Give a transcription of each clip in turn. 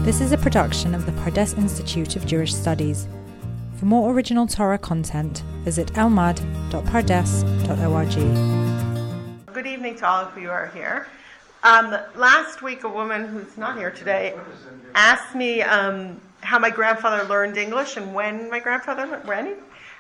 This is a production of the Pardes Institute of Jewish Studies. For more original Torah content, visit elmad.pardes.org. Good evening to all of you who are here. Last week, a woman who's not here today asked me how my grandfather learned English and when my grandfather learned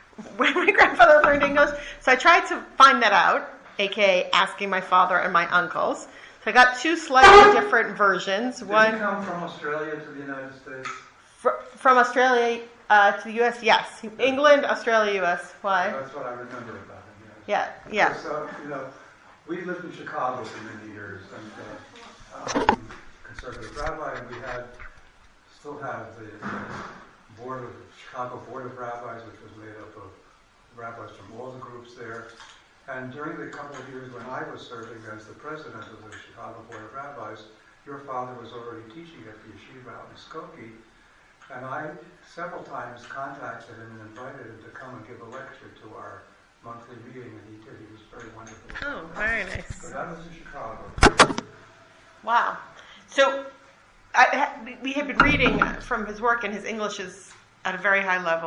English. So I tried to find that out, aka asking my father and my uncles. So I got two slightly different versions. Did he come from Australia to the United States? From Australia to the U.S., yes. England, Australia, U.S. Why? That's what I remember about him, yes. Yeah. So, we lived in Chicago for many years, and conservative rabbi, and we still have the Chicago Board of Rabbis, which was made up of rabbis from all the groups there. And during the couple of years when I was serving as the president of the Chicago Board of Rabbis, your father was already teaching at the yeshiva out in Skokie, and I several times contacted him and invited him to come and give a lecture to our monthly meeting, and he did. He was very wonderful. Oh, very nice. So that was in Chicago. Wow. So we had been reading from his work, and his English is at a very high level,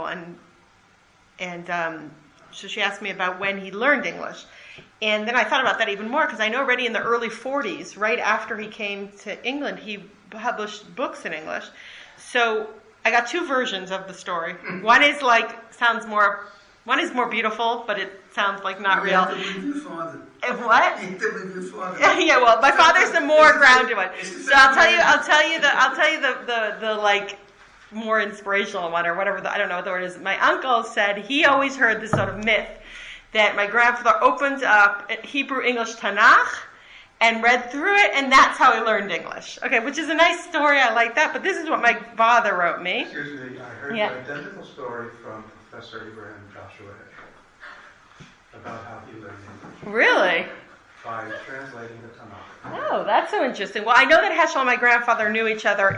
and so she asked me about when he learned English. And then I thought about that even more, because I know already in the early 40s, right after he came to England, he published books in English. So I got two versions of the story. One is more beautiful, but it sounds like not real. What? Yeah, well, my father's the more grounded one. So I'll tell you the more inspirational one, or whatever. I don't know what the word is. My uncle said he always heard this sort of myth that my grandfather opened up Hebrew English Tanakh and read through it, and that's how he learned English. Okay, which is a nice story. I like that. But this is what my father wrote me. Excuse me, I heard an identical story from Professor Abraham Joshua Heschel about how he learned English. Really? By translating the Tanakh. Oh, that's so interesting. Well, I know that Heschel and my grandfather knew each other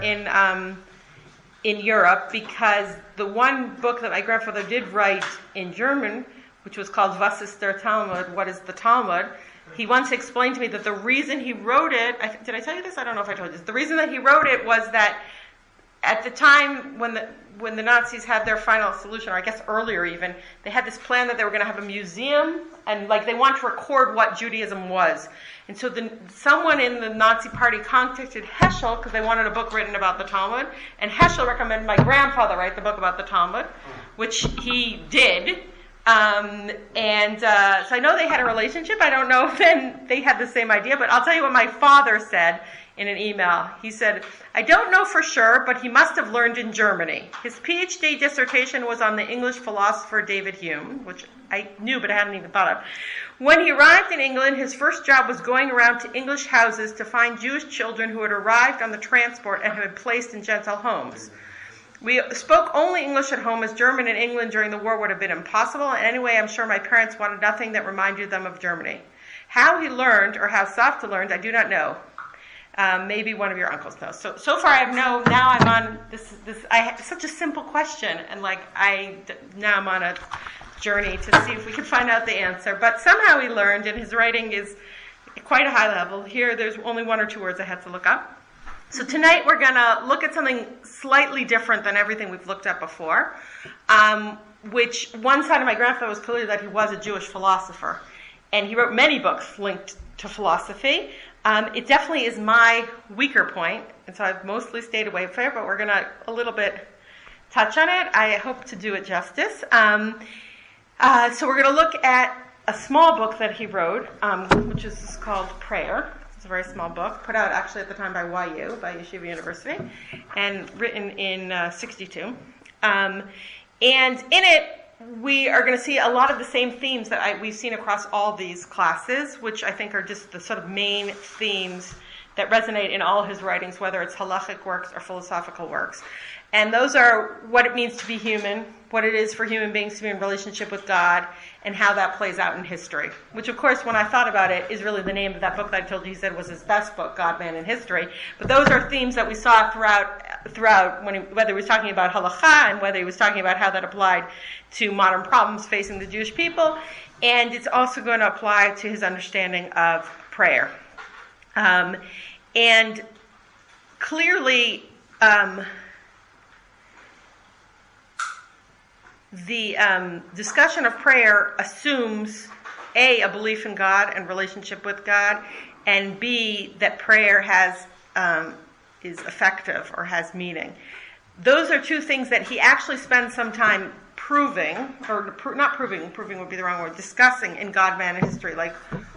in Europe, because the one book that my grandfather did write in German, which was called Was ist der Talmud? What is the Talmud? He once explained to me that the reason he wrote it, did I tell you this? I don't know if I told you this. The reason that he wrote it was that at the time when the Nazis had their final solution, or I guess earlier even, they had this plan that they were going to have a museum, and they wanted to record what Judaism was. And so someone in the Nazi party contacted Heschel because they wanted a book written about the Talmud, and Heschel recommended my grandfather write the book about the Talmud, which he did. So I know they had a relationship. I don't know if then they had the same idea, but I'll tell you what my father said in an email. He said, "I don't know for sure, but he must have learned in Germany. His PhD dissertation was on the English philosopher David Hume," which I knew but I hadn't even thought of. "When he arrived in England, his first job was going around to English houses to find Jewish children who had arrived on the transport and had been placed in Gentile homes. We spoke only English at home, as German in England during the war would have been impossible, and anyway, I'm sure my parents wanted nothing that reminded them of Germany. How he learned, or how Safta learned, I do not know. Maybe one of your uncles knows." So far I know, now I'm on this, it's such a simple question, and now I'm on a journey to see if we can find out the answer. But somehow he learned, and his writing is quite a high level. Here, there's only one or two words I had to look up. So tonight we're going to look at something slightly different than everything we've looked at before, which one side of my grandfather was clear that he was a Jewish philosopher, and he wrote many books linked to philosophy. It definitely is my weaker point, and so I've mostly stayed away from it, but we're going to a little bit touch on it. I hope to do it justice. So we're going to look at a small book that he wrote, which is called Prayer. It's a very small book, put out actually at the time by YU, by Yeshiva University, and written in 1962. And in it, we are going to see a lot of the same themes that we've seen across all these classes, which I think are just the sort of main themes that resonate in all his writings, whether it's halachic works or philosophical works. And those are what it means to be human, what it is for human beings to be in relationship with God, and how that plays out in history. Which, of course, when I thought about it, is really the name of that book that I told you he said was his best book, God, Man, and History. But those are themes that we saw throughout whether he was talking about halakha and whether he was talking about how that applied to modern problems facing the Jewish people. And it's also going to apply to his understanding of prayer. And clearly, the discussion of prayer assumes A, a belief in God and relationship with God, and B, that prayer is effective or has meaning. Those are two things that he actually spends some time proving, or not proving would be the wrong word, discussing in God, Man, and History. But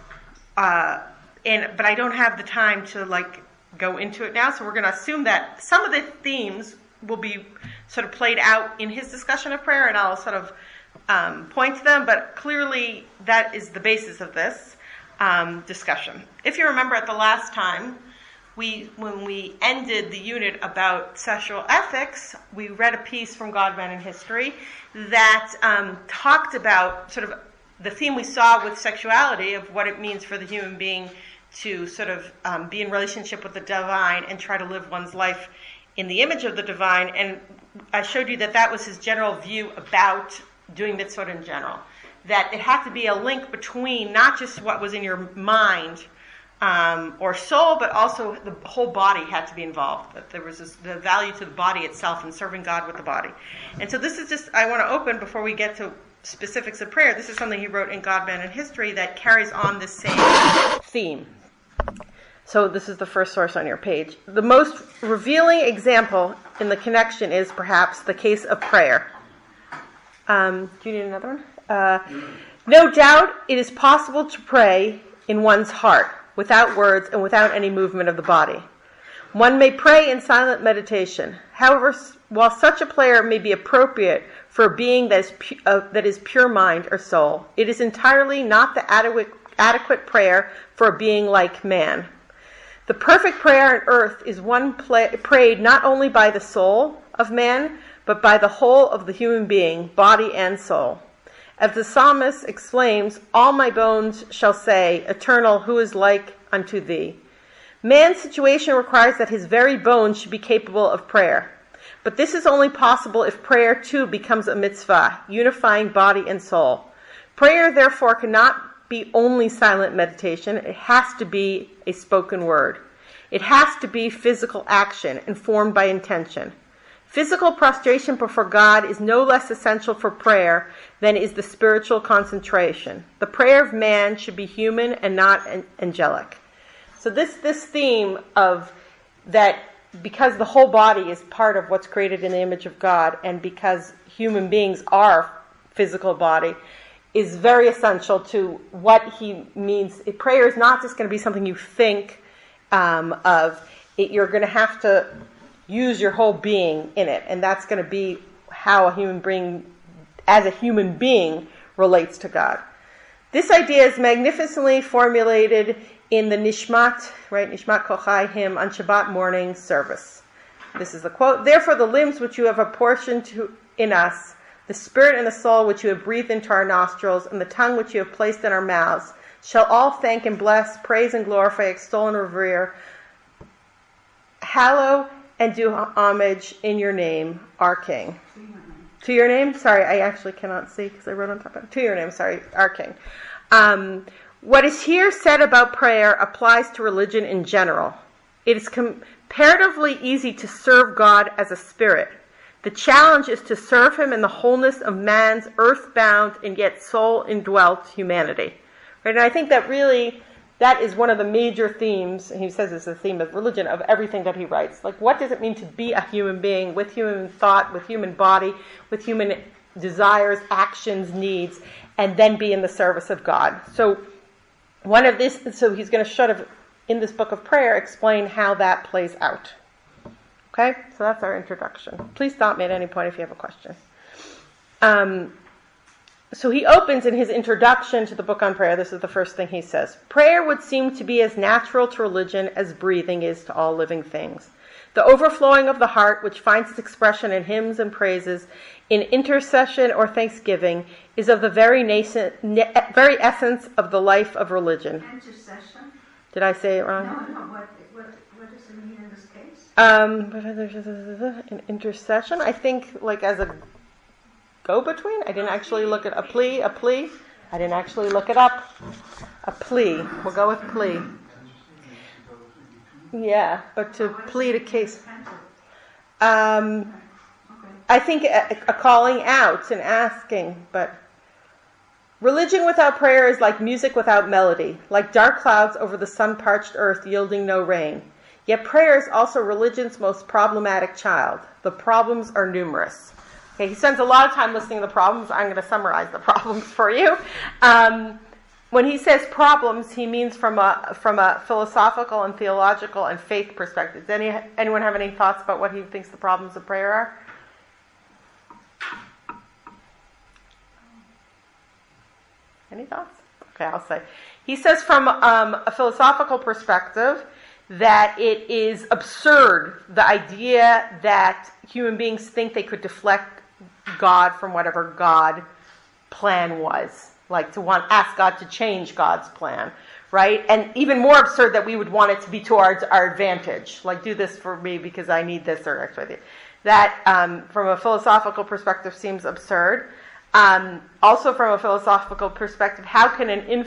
I don't have the time to go into it now, so we're going to assume that some of the themes will be sort of played out in his discussion of prayer, and I'll sort of point to them, but clearly that is the basis of this discussion. If you remember at the last time, when we ended the unit about sexual ethics, we read a piece from God, Man, and History that talked about sort of the theme we saw with sexuality of what it means for the human being to sort of be in relationship with the divine and try to live one's life in the image of the divine. And I showed you that was his general view about doing mitzvot in general. That it had to be a link between not just what was in your mind or soul, but also the whole body had to be involved. That there was the value to the body itself and serving God with the body. And so this is just, I want to open before we get to specifics of prayer. This is something he wrote in God, Man, and History that carries on this same theme. So this is the first source on your page. The most revealing example in the connection is perhaps the case of prayer. Do you need another one? No doubt it is possible to pray in one's heart, without words and without any movement of the body. One may pray in silent meditation. However, while such a prayer may be appropriate for a being that is pure mind or soul, it is entirely not the adequate prayer for a being like man. The perfect prayer on earth is one prayed not only by the soul of man, but by the whole of the human being, body and soul. As the psalmist exclaims, "All my bones shall say, Eternal, who is like unto thee?" Man's situation requires that his very bones should be capable of prayer. But this is only possible if prayer too becomes a mitzvah, unifying body and soul. Prayer, therefore, cannot be only silent meditation. It has to be a spoken word. It has to be physical action informed by intention. Physical prostration before God is no less essential for prayer than is the spiritual concentration. The prayer of man should be human and not angelic. So this theme of that, because the whole body is part of what's created in the image of God, and because human beings are physical body, is very essential to what he means. Prayer is not just going to be something you think of. You're going to have to use your whole being in it, and that's going to be how a human being, as a human being, relates to God. This idea is magnificently formulated in the Nishmat, right, Nishmat Kochai hymn on Shabbat morning service. This is the quote: "Therefore the limbs which you have apportioned in us, the spirit and the soul which you have breathed into our nostrils, and the tongue which you have placed in our mouths, shall all thank and bless, praise and glorify, extol and revere, hallow and do homage in your name, our King." To your name? Sorry, I actually cannot see because I wrote on top of it. To your name, sorry, our King. What is here said about prayer applies to religion in general. It is comparatively easy to serve God as a spirit. The challenge is to serve him in the wholeness of man's earthbound and yet soul-indwelt humanity. Right? And I think that really, that is one of the major themes, and he says it's the theme of religion, of everything that he writes. Like, what does it mean to be a human being with human thought, with human body, with human desires, actions, needs, and then be in the service of God? So he's going to sort of, in this book of prayer, explain how that plays out. Okay? So that's our introduction. Please stop me at any point if you have a question. So he opens in his introduction to the book on prayer. This is the first thing he says. Prayer would seem to be as natural to religion as breathing is to all living things. The overflowing of the heart, which finds its expression in hymns and praises, in intercession or thanksgiving, is of the very essence of the life of religion. Intercession? Did I say it wrong? No. What does it mean in this case? An intercession, I think, like as a go-between. I didn't actually look at a plea. I didn't actually look it up. A plea. We'll go with plea. Yeah, but to plead a case. Okay. I think a calling out and asking, but religion without prayer is like music without melody, like dark clouds over the sun-parched earth yielding no rain. Yet prayer is also religion's most problematic child. The problems are numerous. Okay, he spends a lot of time listening to the problems. I'm going to summarize the problems for you. When he says problems, he means from a philosophical and theological and faith perspective. Does anyone have any thoughts about what he thinks the problems of prayer are? Any thoughts? Okay, I'll say. He says from a philosophical perspective that it is absurd, the idea that human beings think they could deflect God from whatever God plan was. Like to ask God to change God's plan, right? And even more absurd that we would want it to be towards our advantage. Like, do this for me because I need this or X, Y, Z. That, from a philosophical perspective, seems absurd. Also from a philosophical perspective, how can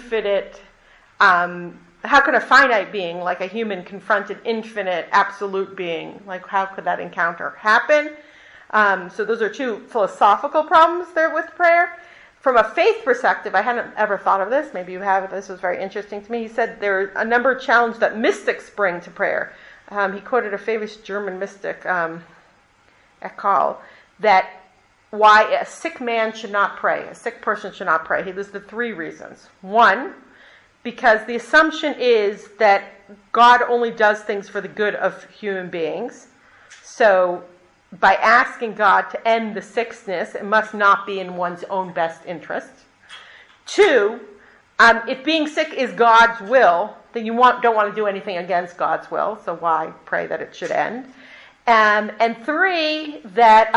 a finite being, like a human, confront an infinite, absolute being? Like, how could that encounter happen? So those are two philosophical problems there with prayer. From a faith perspective, I hadn't ever thought of this. Maybe you have. This was very interesting to me. He said there are a number of challenges that mystics bring to prayer. He quoted a famous German mystic, Eckhart, that why a sick man should not pray, a sick person should not pray. He listed 3 reasons. 1, because the assumption is that God only does things for the good of human beings. So by asking God to end the sickness, it must not be in one's own best interest. 2, if being sick is God's will, then you don't want to do anything against God's will, so why pray that it should end? And 3, that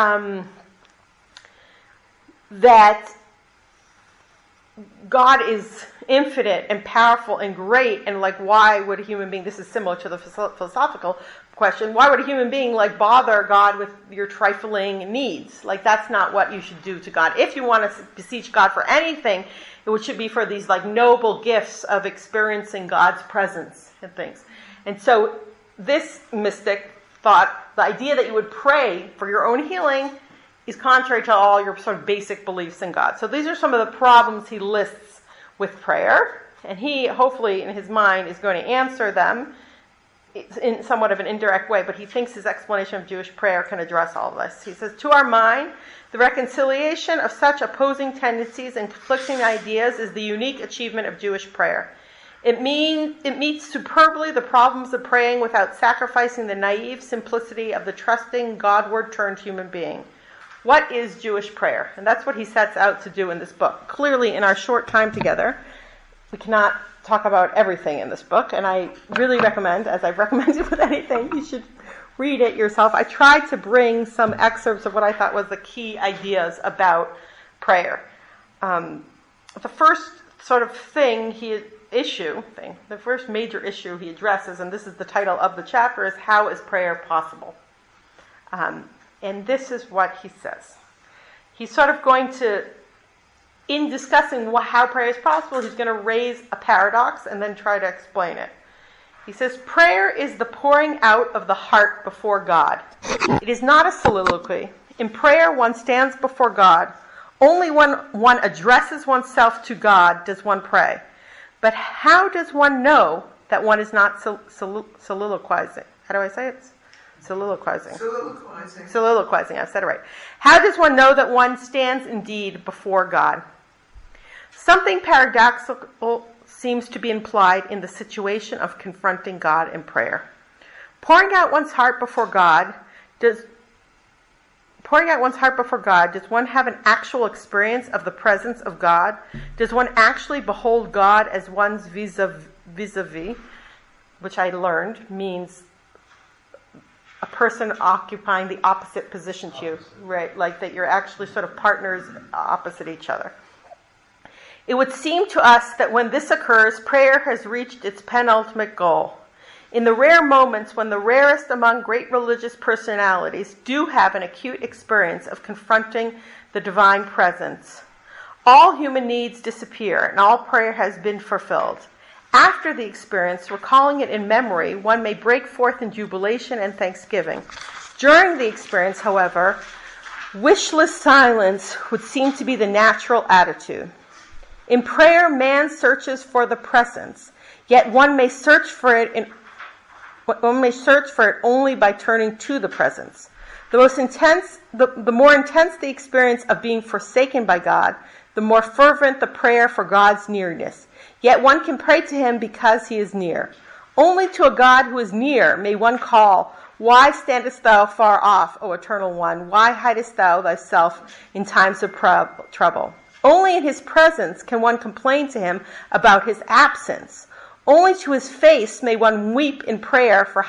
God is infinite and powerful and great, and like, why would a human being, this is similar to the philosophical question, why would a human being like bother God with your trifling needs? Like, that's not what you should do to God. If you want to beseech God for anything, it should be for these like noble gifts of experiencing God's presence and things. And so this mystic thought the idea that you would pray for your own healing is contrary to all your sort of basic beliefs in God. So these are some of the problems he lists with prayer, and he, hopefully in his mind, is going to answer them in somewhat of an indirect way, but he thinks his explanation of Jewish prayer can address all of this. He says, to our mind, the reconciliation of such opposing tendencies and conflicting ideas is the unique achievement of Jewish prayer. It meets superbly the problems of praying without sacrificing the naive simplicity of the trusting, Godward-turned human being. What is Jewish prayer? And that's what he sets out to do in this book. Clearly, in our short time together, we cannot talk about everything in this book, and I really recommend, as I've recommended with anything, you should read it yourself. I tried to bring some excerpts of what I thought was the key ideas about prayer. The first sort of the first major issue he addresses, and this is the title of the chapter, is how is prayer possible? And this is what he says. He's sort of going to, in discussing how prayer is possible, he's going to raise a paradox and then try to explain it. He says, prayer is the pouring out of the heart before God. It is not a soliloquy. In prayer, one stands before God. Only when one addresses oneself to God does one pray. But how does one know that one is not soliloquizing? How do I say it? Soliloquizing. I've said it right. How does one know that one stands indeed before God? Something paradoxical seems to be implied in the situation of confronting God in prayer. Pouring out one's heart before God, does one have an actual experience of the presence of God? Does one actually behold God as one's vis-a-vis, which I learned means a person occupying the opposite position to you, right? Like that you're actually sort of partners opposite each other. It would seem to us that when this occurs, prayer has reached its penultimate goal. In the rare moments when the rarest among great religious personalities do have an acute experience of confronting the divine presence, all human needs disappear and all prayer has been fulfilled. After the experience, recalling it in memory, one may break forth in jubilation and thanksgiving. During the experience, however, wishless silence would seem to be the natural attitude. In prayer, man searches for the presence, yet one may search for it only by turning to the presence. The more intense the experience of being forsaken by God, the more fervent the prayer for God's nearness. Yet one can pray to him because he is near. Only to a God who is near may one call, "Why standest thou far off, O Eternal One? Why hidest thou thyself in times of trouble?" Only in his presence can one complain to him about his absence. Only to his face may one weep in prayer for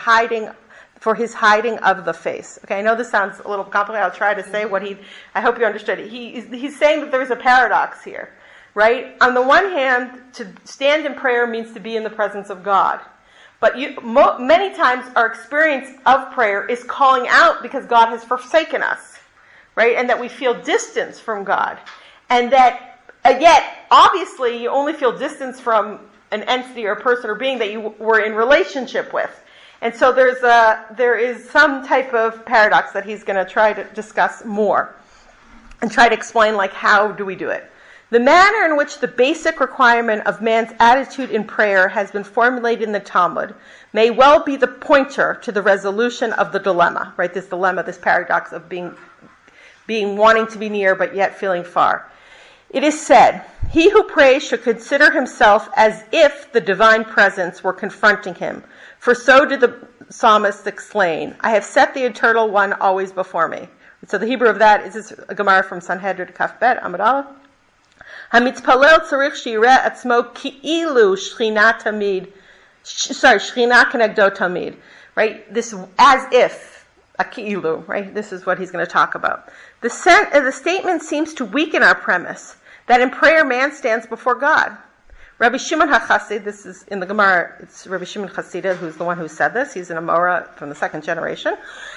his hiding of the face. Okay, I know this sounds a little complicated. I'll try to say I hope you understood it. He's saying that there's a paradox here, right? On the one hand, to stand in prayer means to be in the presence of God. But many times our experience of prayer is calling out because God has forsaken us, right? And that we feel distance from God. And that, yet, obviously, you only feel distance from an entity or person or being that you were in relationship with. And so there is some type of paradox that he's going to try to discuss more and try to explain, like, how do we do it? The manner in which the basic requirement of man's attitude in prayer has been formulated in the Talmud may well be the pointer to the resolution of the dilemma, right? This dilemma, this paradox of being wanting to be near but yet feeling far. It is said, "He who prays should consider himself as if the divine presence were confronting him. For so did the psalmist exclaim, I have set the Eternal One always before me." So the Hebrew of that is a Gemara from Sanhedrin Kaf Bet, Amud Aleph. "Hamitzpalel tzarich shireh atzmo ki'ilu shchina tamid." Shchina kenegdo tamid. Right? This as if, a ki'ilu, right? This is what he's going to talk about. The statement seems to weaken our premise that in prayer man stands before God. Rabbi Shimon HaChassid, this is in the Gemara, it's Rabbi Shimon Chassidah who's the one who said this. He's an Amora from the second generation.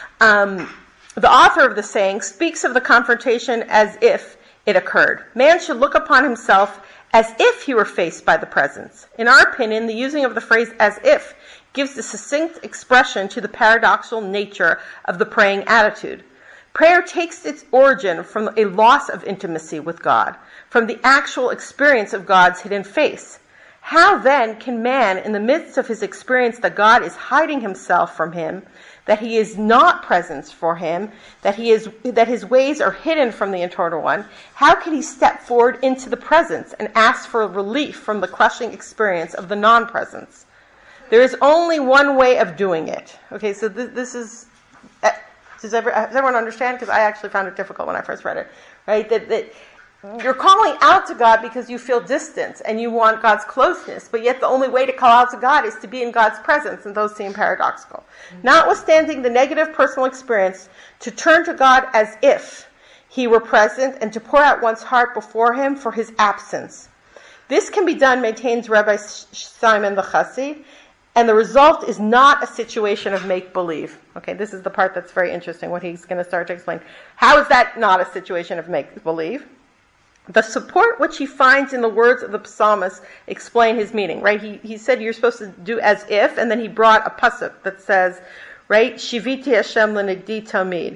The author of the saying speaks of the confrontation as if it occurred. Man should look upon himself as if he were faced by the presence. In our opinion, the using of the phrase as if gives the succinct expression to the paradoxical nature of the praying attitude. Prayer takes its origin from a loss of intimacy with God, from the actual experience of God's hidden face. How then can man, in the midst of his experience that God is hiding himself from him, that he is not present for him, that his ways are hidden from the Eternal One, how can he step forward into the presence and ask for relief from the crushing experience of the non-presence? There is only one way of doing it. Okay, so this is... Does everyone understand? Because I actually found it difficult when I first read it. Right? That you're calling out to God because you feel distance and you want God's closeness, but yet the only way to call out to God is to be in God's presence, and those seem paradoxical. Notwithstanding the negative personal experience, to turn to God as if he were present and to pour out one's heart before him for his absence. This can be done, maintains Rabbi Simon the Chassid, and the result is not a situation of make-believe. Okay, this is the part that's very interesting, what he's going to start to explain. How is that not a situation of make-believe? The support which he finds in the words of the psalmist explain his meaning, right? He said you're supposed to do as if, and then he brought a pasuk that says, right, Shiviti Hashem lenegdi tamid.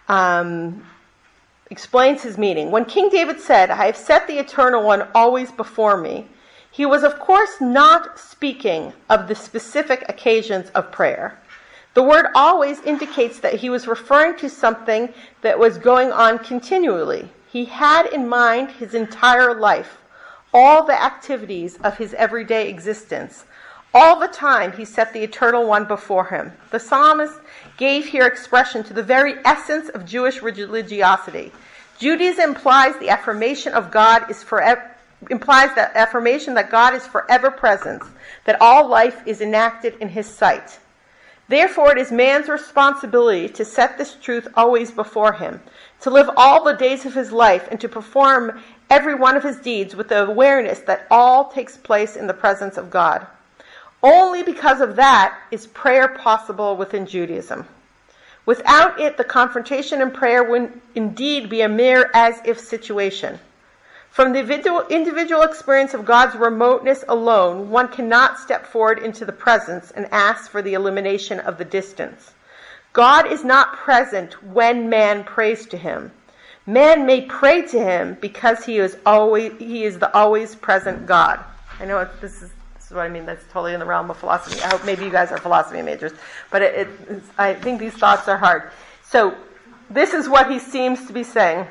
Explains his meaning. When King David said, I have set the Eternal One always before me, he was, of course, not speaking of the specific occasions of prayer. The word always indicates that he was referring to something that was going on continually. He had in mind his entire life, all the activities of his everyday existence. All the time he set the Eternal One before him. The psalmist gave here expression to the very essence of Jewish religiosity. Judaism implies the affirmation of God is forever. Implies that affirmation that God is forever present, that all life is enacted in his sight. Therefore, it is man's responsibility to set this truth always before him, to live all the days of his life, and to perform every one of his deeds with the awareness that all takes place in the presence of God. Only because of that is prayer possible within Judaism. Without it, the confrontation in prayer would indeed be a mere as-if situation. From the individual experience of God's remoteness alone, one cannot step forward into the presence and ask for the elimination of the distance. God is not present when man prays to him. Man may pray to him because he is the always present God. I know this is what I mean. That's totally in the realm of philosophy. I hope maybe you guys are philosophy majors, but I think these thoughts are hard. So this is what he seems to be saying.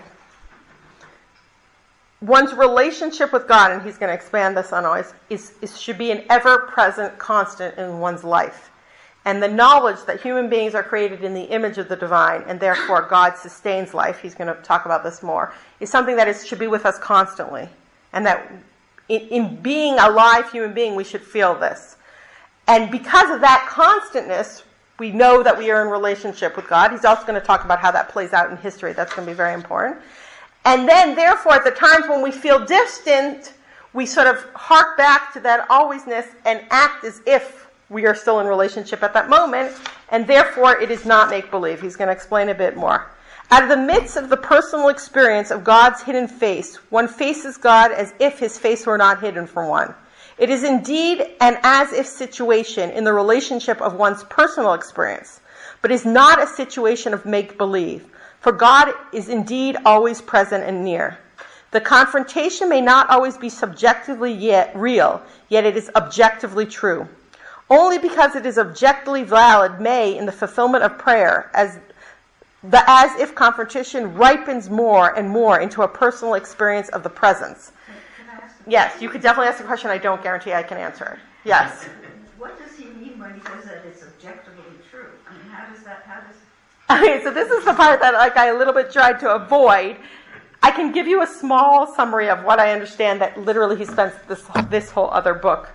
One's relationship with God, and he's going to expand this on always, should be an ever-present constant in one's life. And the knowledge that human beings are created in the image of the divine, and therefore God sustains life, he's going to talk about this more, is something that should be with us constantly. And that in being a live human being, we should feel this. And because of that constantness, we know that we are in relationship with God. He's also going to talk about how that plays out in history. That's going to be very important. And then, therefore, at the times when we feel distant, we sort of hark back to that alwaysness and act as if we are still in relationship at that moment, and therefore it is not make-believe. He's going to explain a bit more. Out of the midst of the personal experience of God's hidden face, one faces God as if his face were not hidden from one. It is indeed an as-if situation in the relationship of one's personal experience, but is not a situation of make-believe. For God is indeed always present and near. The confrontation may not always be subjectively yet real, yet it is objectively true. Only because it is objectively valid may, in the fulfillment of prayer, as if confrontation ripens more and more into a personal experience of the presence. Can I ask Yes, you could definitely ask a question. I don't guarantee I can answer it. Yes. What does he mean when he says that it's objectively true? I mean, how does Okay, so this is the part that I a little bit tried to avoid. I can give you a small summary of what I understand that literally he spends this whole other book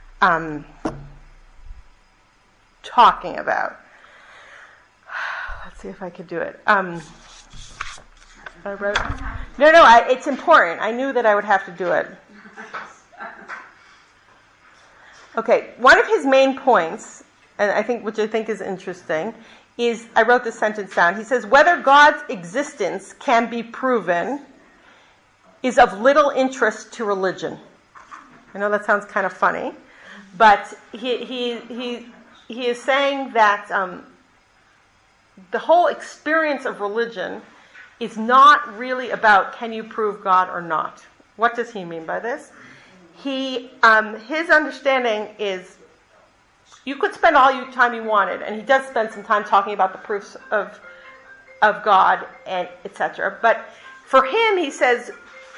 talking about. Let's see if I could do it. I wrote. No, it's important. I knew that I would have to do it. Okay, one of his main points, and which I think is interesting, is, I wrote this sentence down. He says, whether God's existence can be proven is of little interest to religion. I know that sounds kind of funny, but he is saying that the whole experience of religion is not really about can you prove God or not. What does he mean by this? His understanding is you could spend all your time you wanted, and he does spend some time talking about the proofs of God and etc. But for him, he says,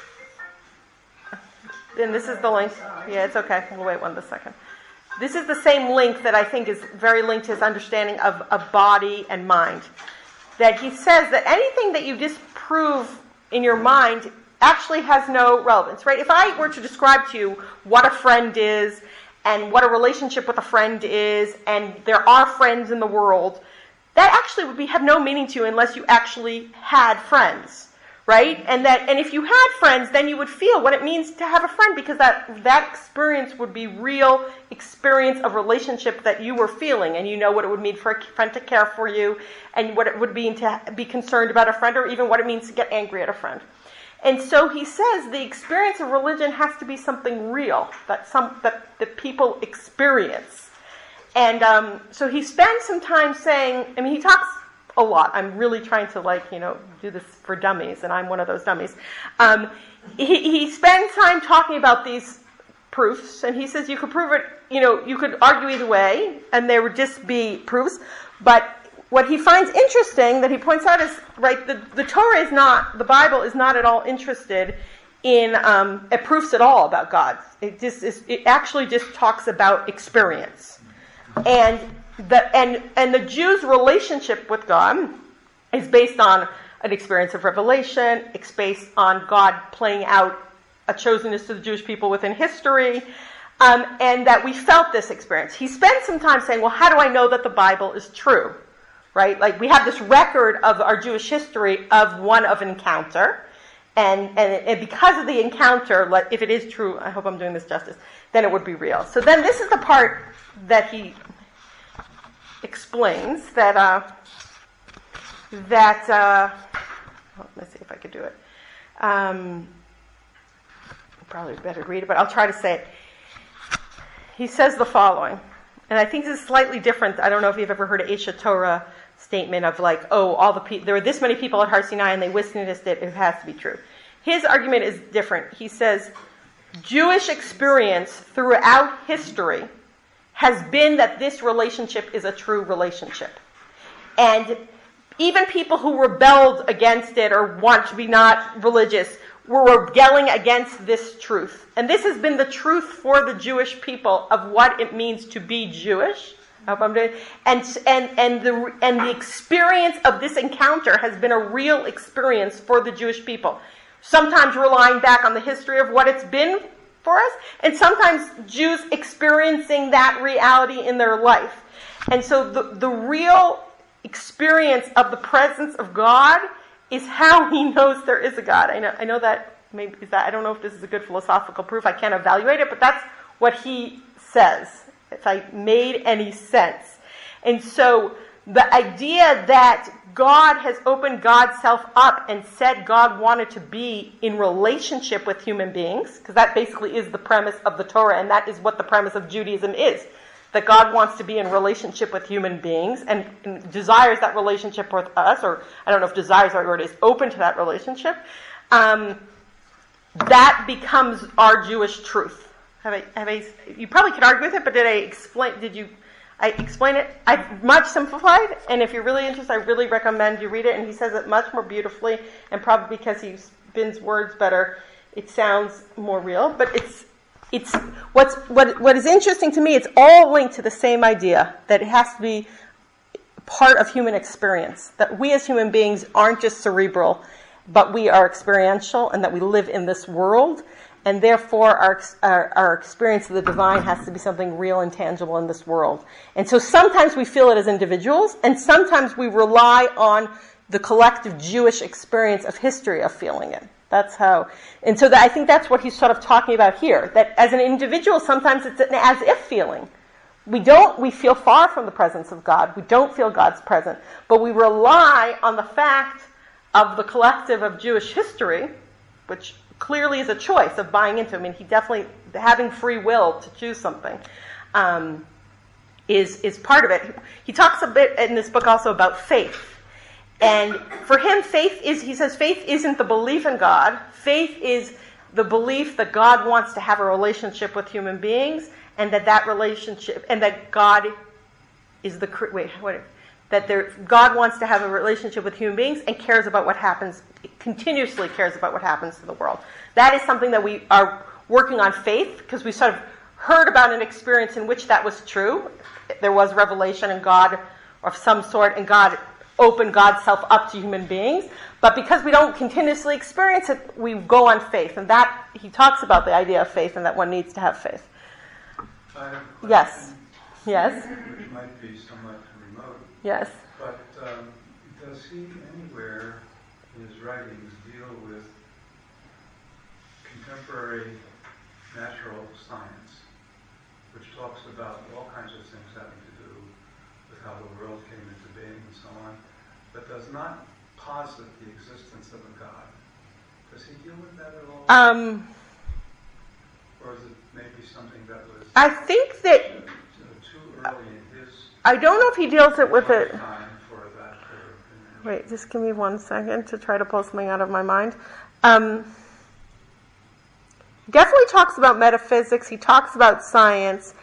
and this is the link. Yeah, it's okay. We'll wait 1 second. This is the same link that I think is very linked to his understanding of body and mind. That he says that anything that you disprove in your mind actually has no relevance, right? If I were to describe to you what a friend is and what a relationship with a friend is, and there are friends in the world, that actually would have no meaning to you unless you actually had friends, right? And if you had friends, then you would feel what it means to have a friend, because that experience would be real experience of relationship that you were feeling, and you know what it would mean for a friend to care for you, and what it would mean to be concerned about a friend, or even what it means to get angry at a friend. And so he says the experience of religion has to be something real, that people experience. And so he spends some time saying, he talks a lot. I'm really trying to do this for dummies, and I'm one of those dummies. He spends time talking about these proofs, and he says you could prove it, you could argue either way, and there would just be proofs, but what he finds interesting that he points out is, right, the Torah is not, the Bible is not at all interested in proofs at all about God. It actually just talks about experience. And the Jews' relationship with God is based on an experience of revelation. It's based on God playing out a chosenness to the Jewish people within history, and that we felt this experience. He spends some time saying, well, how do I know that the Bible is true? Right? Like, we have this record of our Jewish history of an encounter, and because of the encounter, if it is true, I hope I'm doing this justice, then it would be real. So then this is the part that he explains that let's see if I could do it. Probably better read it, but I'll try to say it. He says the following. and I think this is slightly different. I don't know if you've ever heard an Aish Torah statement of like, oh, there were this many people at Har Sinai and they witnessed it, it has to be true. His argument is different. He says, Jewish experience throughout history has been that this relationship is a true relationship. And even people who rebelled against it or want to be not religious were rebelling against this truth. And this has been the truth for the Jewish people of what it means to be Jewish. I hope I'm doing. And the experience of this encounter has been a real experience for the Jewish people. Sometimes relying back on the history of what it's been for us, and sometimes Jews experiencing that reality in their life. And so the real experience of the presence of God is how he knows there is a God. I know that maybe is that I don't know if this is a good philosophical proof. I can't evaluate it, but that's what he says. If I made any sense. And so the idea that God has opened God's self up and said God wanted to be in relationship with human beings, because that basically is the premise of the Torah, and that is what the premise of Judaism is, that God wants to be in relationship with human beings and desires that relationship with us, or I don't know if desires are the right word, is open to that relationship. That becomes our Jewish truth. You probably could argue with it, but did I explain it? I've much simplified, and if you're really interested, I really recommend you read it, and he says it much more beautifully, and probably because he spins words better, it sounds more real, but what is interesting to me, it's all linked to the same idea, that it has to be part of human experience, that we as human beings aren't just cerebral, but we are experiential, and that we live in this world, and therefore our experience of the divine has to be something real and tangible in this world. And so sometimes we feel it as individuals, and sometimes we rely on the collective Jewish experience of history of feeling it. That's how, and so I think that's what he's sort of talking about here, that as an individual, sometimes it's an as-if feeling. We feel far from the presence of God. We don't feel God's presence, but we rely on the fact of the collective of Jewish history, which clearly is a choice of buying into. I mean, he definitely, having free will to choose something, is part of it. He talks a bit in this book also about faith. And for him, he says faith isn't the belief in God. Faith is the belief that God wants to have a relationship with human beings, and that relationship, and that God is God wants to have a relationship with human beings and cares about what happens, continuously cares about what happens to the world. That is something that we are working on faith, because we sort of heard about an experience in which that was true. There was revelation in God of some sort, and God opened God's self up to human beings. But because we don't continuously experience it, we go on faith. And that, he talks about the idea of faith and that one needs to have faith. Yes. Yes. Which might be somewhat remote. Yes. But does he anywhere in his writings deal with contemporary natural science, which talks about all kinds of things having to do with how the world came into being and so on, but does not posit the existence of a God? Does he deal with that at all? Or is it maybe something that was I think that too early in his I don't know if he deals it with it. time for that to Wait, just give me 1 second to try to pull something out of my mind. Definitely talks about metaphysics. He talks about science.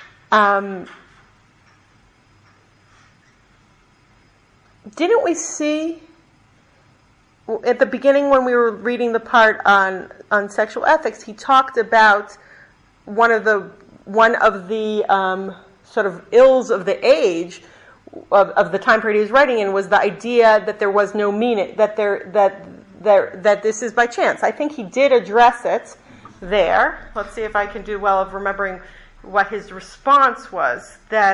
Didn't we see at the beginning when we were reading the part on sexual ethics? He talked about one of the sort of ills of the age of the time period he was writing in was the idea that there was no meaning, that this is by chance. I think he did address it there. Let's see if I can do well of remembering what his response was. That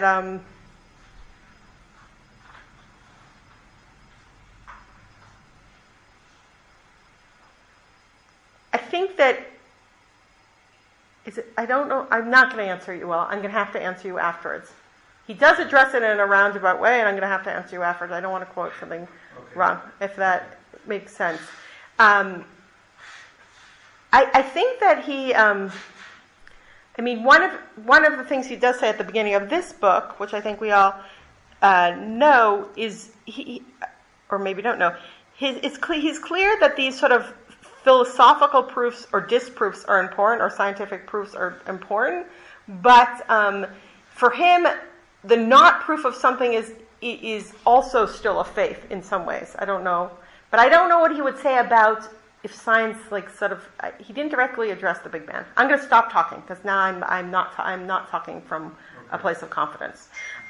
I think that I don't know. I'm not going to answer you well. I'm going to have to answer you afterwards. He does address it in a roundabout way, and I'm going to have to answer you afterwards. I don't want to quote something wrong, if that makes sense. I think that he, I mean, one of the things he does say at the beginning of this book, which I think we all know, is or maybe don't know, he's clear that these sort of philosophical proofs or disproofs are important, or scientific proofs are important, but for him, the not proof of something is also still a faith in some ways. I don't know, but I don't know what he would say about if science, like, sort of, he didn't directly address the Big Bang. I'm going to stop talking because now I'm not talking from a place of confidence.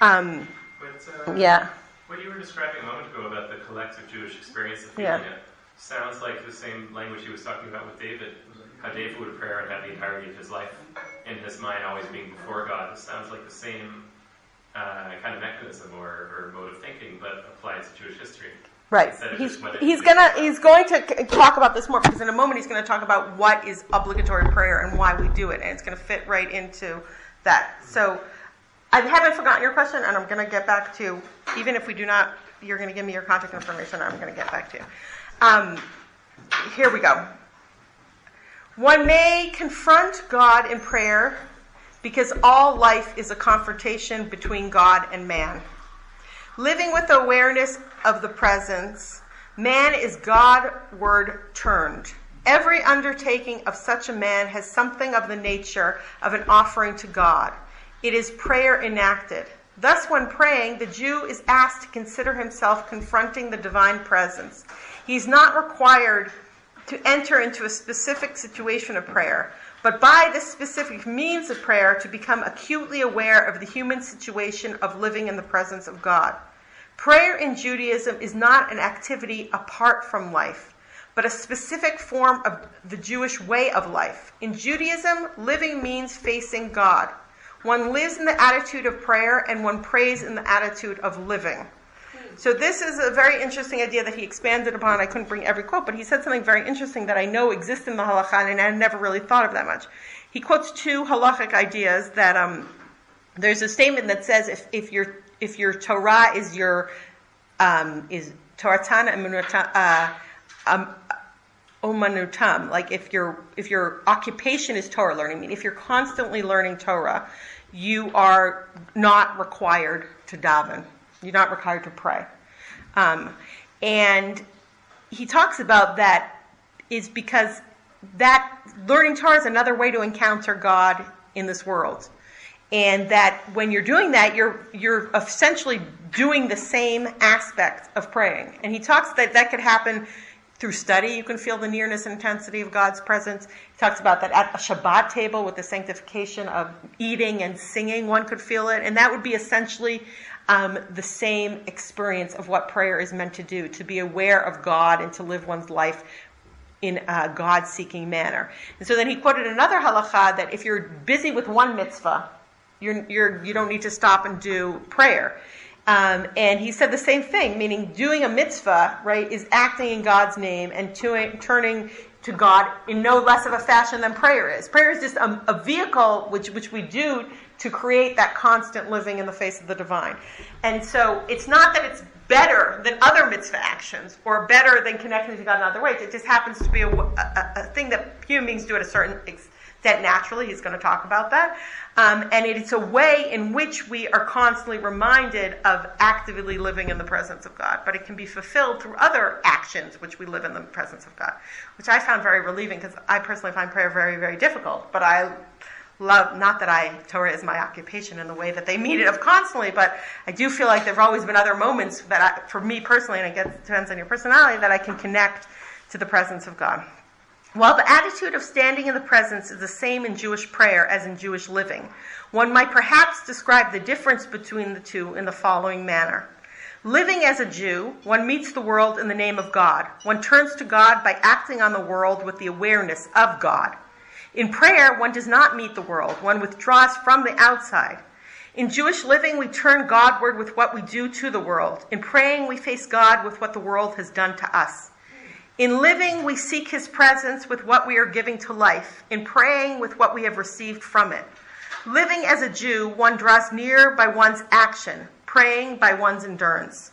Yeah. What you were describing a moment ago about the collective Jewish experience of feeling it sounds like the same language he was talking about with David. How David would pray and have the entirety of his life in his mind always being before God. This sounds like the same kind of mechanism or mode of thinking, but applied to Jewish history. Right. He's going to talk about this more, because in a moment he's going to talk about what is obligatory prayer and why we do it, and it's going to fit right into that. So I haven't forgotten your question, and I'm going to get back to, even if we do not, you're going to give me your contact information, I'm going to get back to you. Here we go. One may confront God in prayer because all life is a confrontation between God and man. Living with awareness of the presence, man is Godward turned. Every undertaking of such a man has something of the nature of an offering to God. It is prayer enacted. Thus, when praying, the Jew is asked to consider himself confronting the divine presence. He is not required to enter into a specific situation of prayer, but by this specific means of prayer to become acutely aware of the human situation of living in the presence of God. Prayer in Judaism is not an activity apart from life, but a specific form of the Jewish way of life. In Judaism, living means facing God. One lives in the attitude of prayer, and one prays in the attitude of living. So this is a very interesting idea that he expanded upon. I couldn't bring every quote, but he said something very interesting that I know exists in the halakha, and I never really thought of that much. He quotes two halachic ideas that there's a statement that says if your Torah is your is Toratan Umanutam, like if your occupation is Torah learning, I mean if you're constantly learning Torah, you are not required to daven. You're not required to pray. And he talks about that is because that learning Torah is another way to encounter God in this world. And that when you're doing that, you're essentially doing the same aspect of praying. And he talks that could happen through study. You can feel the nearness and intensity of God's presence. He talks about that at a Shabbat table with the sanctification of eating and singing, one could feel it. And that would be essentially the same experience of what prayer is meant to do, to be aware of God and to live one's life in a God-seeking manner. And so then he quoted another halakha that if you're busy with one mitzvah, you don't need to stop and do prayer. And he said the same thing, meaning doing a mitzvah, right, is acting in God's name and turning to God in no less of a fashion than prayer is. Prayer is just a vehicle which we do to create that constant living in the face of the divine. And so it's not that it's better than other mitzvah actions or better than connecting to God in other ways. It just happens to be a thing that human beings do at a certain extent naturally. He's going to talk about that. And it's a way in which we are constantly reminded of actively living in the presence of God. But it can be fulfilled through other actions which we live in the presence of God, which I found very relieving because I personally find prayer very, very difficult. But I love, not that Torah is my occupation in the way that they meet it of constantly, but I do feel like there have always been other moments that for me personally, and it depends on your personality, that I can connect to the presence of God. While the attitude of standing in the presence is the same in Jewish prayer as in Jewish living, one might perhaps describe the difference between the two in the following manner. Living as a Jew, one meets the world in the name of God. One turns to God by acting on the world with the awareness of God. In prayer, one does not meet the world. One withdraws from the outside. In Jewish living, we turn Godward with what we do to the world. In praying, we face God with what the world has done to us. In living, we seek his presence with what we are giving to life. In praying, with what we have received from it. Living as a Jew, one draws near by one's action. Praying by one's endurance.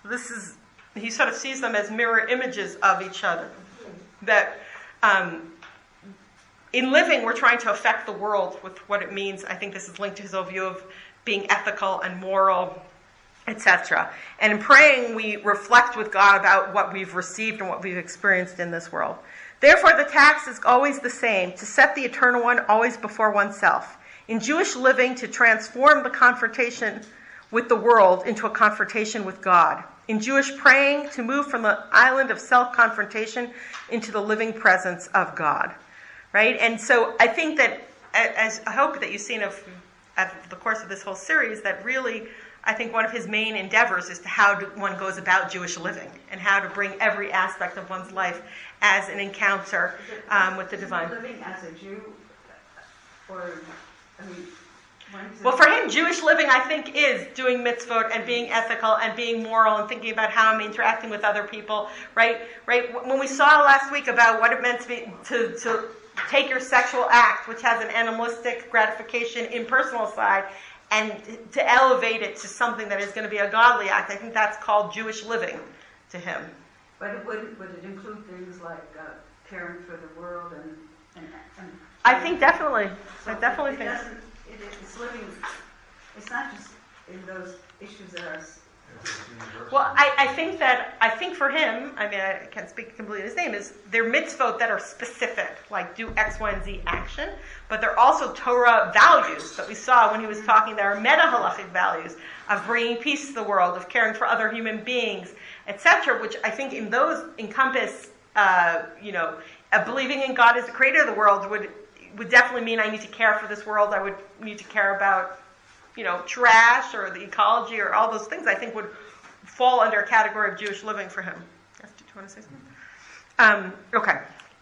He sort of sees them as mirror images of each other. That in living, we're trying to affect the world with what it means. I think this is linked to his whole view of being ethical and moral, etc. And in praying, we reflect with God about what we've received and what we've experienced in this world. Therefore, the task is always the same, to set the Eternal One always before oneself. In Jewish living, to transform the confrontation with the world into a confrontation with God. In Jewish praying, to move from the island of self-confrontation into the living presence of God. Right? And so I think that, as I hope that you've seen of the course of this whole series, that really, I think one of his main endeavors is to how one goes about Jewish living and how to bring every aspect of one's life as an encounter with the divine. Living as a Jew, or, I mean, well, for him, Jewish living, I think, is doing mitzvot and being ethical and being moral and thinking about how I'm interacting with other people, right? When we saw last week about what it meant to be to take your sexual act, which has an animalistic gratification, impersonal side, and to elevate it to something that is going to be a godly act, I think that's called Jewish living to him. But would it include things like caring for the world and I think definitely. So I definitely it think. doesn't. It's living. It's not just in those issues that are. Well, I think for him, I mean, I can't speak completely his name, is they're mitzvot that are specific, like do X, Y, and Z action, but they're also Torah values that we saw when he was talking. There are meta-halachic values of bringing peace to the world, of caring for other human beings, etc., which I think in those encompass, believing in God as the creator of the world would definitely mean I need to care for this world. I would need to care about, trash or the ecology or all those things. I think would fall under a category of Jewish living for him. Yes, do you want to say something? Okay.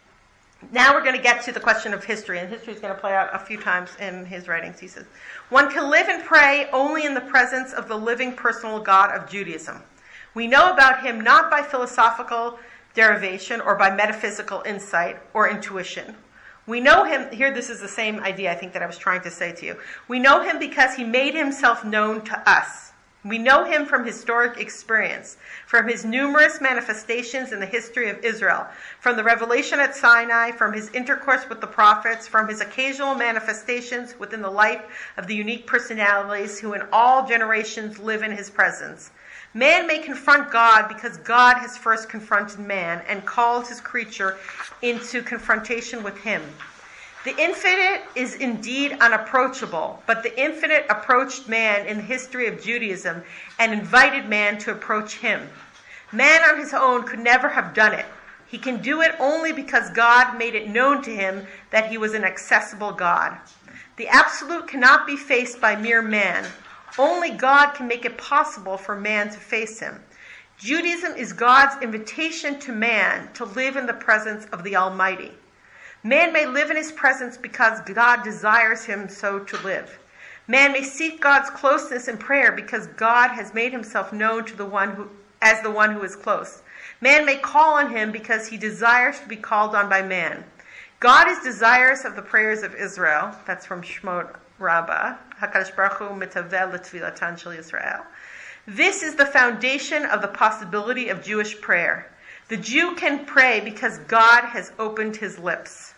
Now we're going to get to the question of history, and history is going to play out a few times in his writings. He says, one can live and pray only in the presence of the living personal God of Judaism. We know about him not by philosophical derivation or by metaphysical insight or intuition. We know him, here this is the same idea I think that I was trying to say to you. We know him because he made himself known to us. We know him from historic experience, from his numerous manifestations in the history of Israel, from the revelation at Sinai, from his intercourse with the prophets, from his occasional manifestations within the life of the unique personalities who in all generations live in his presence. Man may confront God because God has first confronted man and called his creature into confrontation with him. The infinite is indeed unapproachable, but the infinite approached man in the history of Judaism and invited man to approach him. Man on his own could never have done it. He can do it only because God made it known to him that he was an accessible God. The absolute cannot be faced by mere man. Only God can make it possible for man to face him. Judaism is God's invitation to man to live in the presence of the Almighty. Man may live in his presence because God desires him so to live. Man may seek God's closeness in prayer because God has made himself known to the one who is close. Man may call on him because he desires to be called on by man. God is desirous of the prayers of Israel. That's from Shemot Rabbah. HaKadosh Baruch Hu mitavel l'tfilatan shel Yisrael. This is the foundation of the possibility of Jewish prayer. The Jew can pray because God has opened his lips.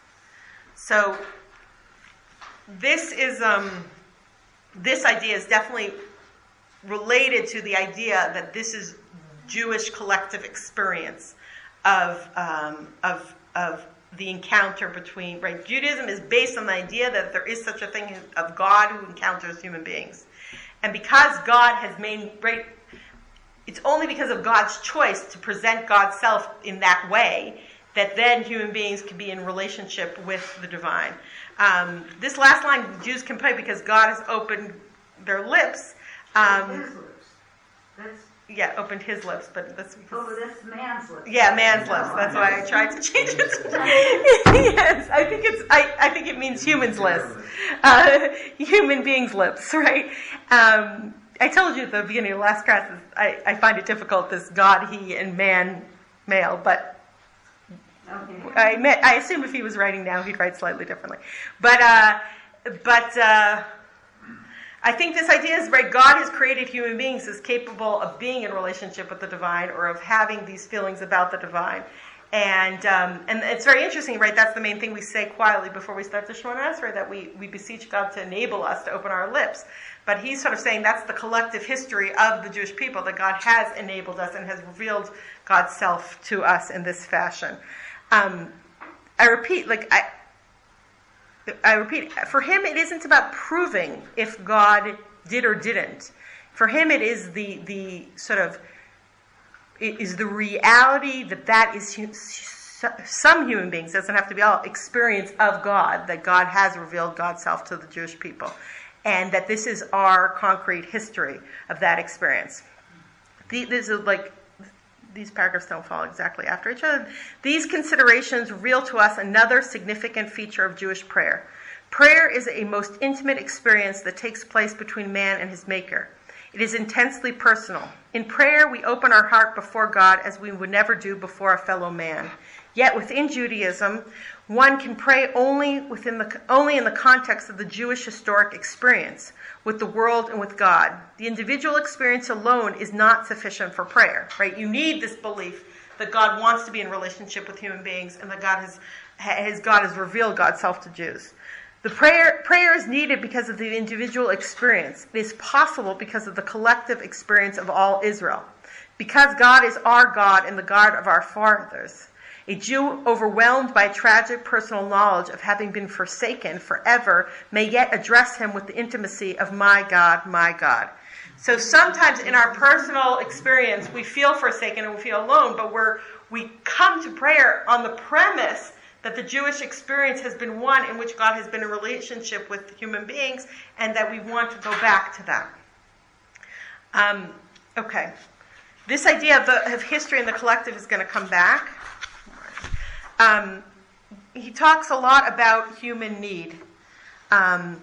So this idea is definitely related to the idea that this is Jewish collective experience of the encounter between, right? Judaism is based on the idea that there is such a thing of God who encounters human beings. And because God has made, right, it's only because of God's choice to present God's self in that way that then human beings can be in relationship with the divine. This last line, Jews can pray because God has opened their lips. His lips. Yeah, opened his lips, but that's because... Oh, that's man's lips. Yeah, man's lips. That's why I tried to change it. Yes, I think it means human's lips. Human beings' lips, right? I told you at the beginning of the last class, I find it difficult, this God, he, and man, male, but I assume if he was writing now, he'd write slightly differently. But I think this idea is, right, God has created human beings as capable of being in relationship with the divine or of having these feelings about the divine. And it's very interesting, right? That's the main thing we say quietly before we start the Shemona Esrei, that we beseech God to enable us to open our lips. But he's sort of saying that's the collective history of the Jewish people, that God has enabled us and has revealed God's self to us in this fashion. I repeat, for him it isn't about proving if God did or didn't. For him it is the sort of, it is the reality that is some human beings, doesn't have to be all, experience of God, that God has revealed God's self to the Jewish people. And that this is our concrete history of that experience. These paragraphs don't follow exactly after each other. These considerations reveal to us another significant feature of Jewish prayer. Prayer is a most intimate experience that takes place between man and his Maker. It is intensely personal. In prayer, we open our heart before God as we would never do before a fellow man. Yet within Judaism, one can pray only in the context of the Jewish historic experience with the world and with God. The individual experience alone is not sufficient for prayer, right? You need this belief that God wants to be in relationship with human beings and that God has revealed God's self to Jews. The prayer is needed because of the individual experience. It is possible because of the collective experience of all Israel. Because God is our God and the God of our fathers. A Jew overwhelmed by tragic personal knowledge of having been forsaken forever may yet address him with the intimacy of my God, my God. So sometimes in our personal experience, we feel forsaken and we feel alone, but we come to prayer on the premise that the Jewish experience has been one in which God has been in relationship with human beings and that we want to go back to that. Okay. This idea of history and the collective is going to come back. He talks a lot about human need. That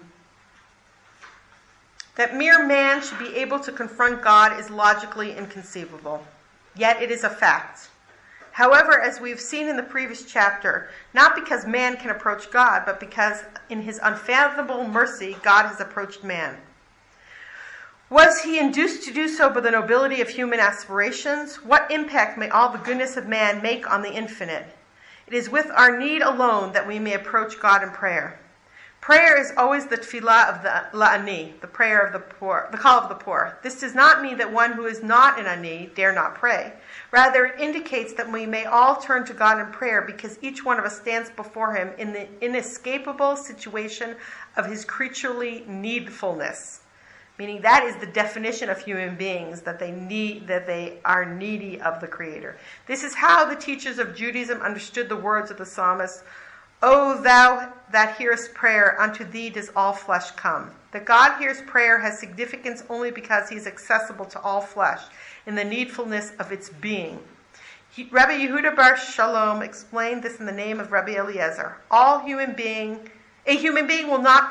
mere man should be able to confront God is logically inconceivable. Yet it is a fact. However, as we've seen in the previous chapter, not because man can approach God, but because in his unfathomable mercy, God has approached man. Was he induced to do so by the nobility of human aspirations? What impact may all the goodness of man make on the infinite? It is with our need alone that we may approach God in prayer. Prayer is always the tefillah of the la'ani, the prayer of the poor, the call of the poor. This does not mean that one who is not an ani dare not pray. Rather, it indicates that we may all turn to God in prayer because each one of us stands before him in the inescapable situation of his creaturely needfulness. Meaning that is the definition of human beings, that they are needy of the Creator. This is how the teachers of Judaism understood the words of the psalmist, O thou that hearest prayer, unto thee does all flesh come. That God hears prayer has significance only because he is accessible to all flesh in the needfulness of its being. Rabbi Yehuda bar Shalom explained this in the name of Rabbi Eliezer. A human being will not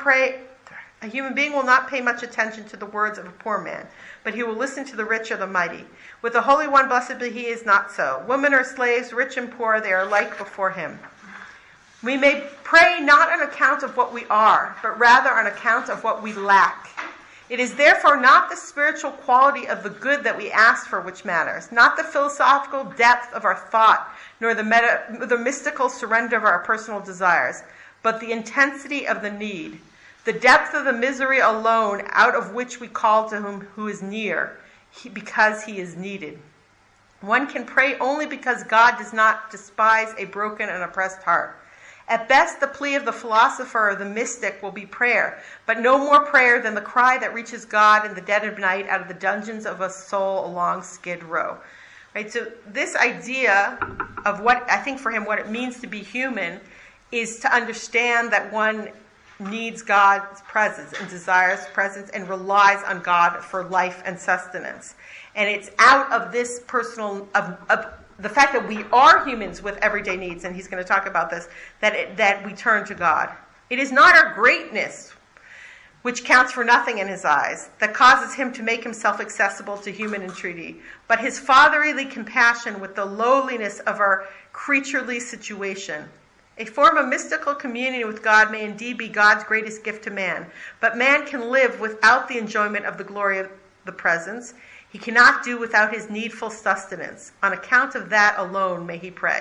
pay much attention to the words of a poor man, but he will listen to the rich or the mighty. With the Holy One, blessed be he, is not so. Women or slaves, rich and poor, they are alike before him. We may pray not on account of what we are, but rather on account of what we lack. It is therefore not the spiritual quality of the good that we ask for which matters, not the philosophical depth of our thought, nor the mystical surrender of our personal desires, but the intensity of the need, the depth of the misery alone out of which we call to him who is near, because he is needed. One can pray only because God does not despise a broken and oppressed heart. At best, the plea of the philosopher or the mystic will be prayer, but no more prayer than the cry that reaches God in the dead of night out of the dungeons of a soul along Skid Row. Right? So this idea of what, I think for him, what it means to be human is to understand that one needs God's presence and desires presence and relies on God for life and sustenance. And it's out of this personal, of the fact that we are humans with everyday needs, and he's going to talk about this, that we turn to God. It is not our greatness, which counts for nothing in his eyes, that causes him to make himself accessible to human entreaty, but his fatherly compassion with the lowliness of our creaturely situation. A form of mystical communion with God may indeed be God's greatest gift to man, but man can live without the enjoyment of the glory of the presence. He cannot do without his needful sustenance. On account of that alone may he pray.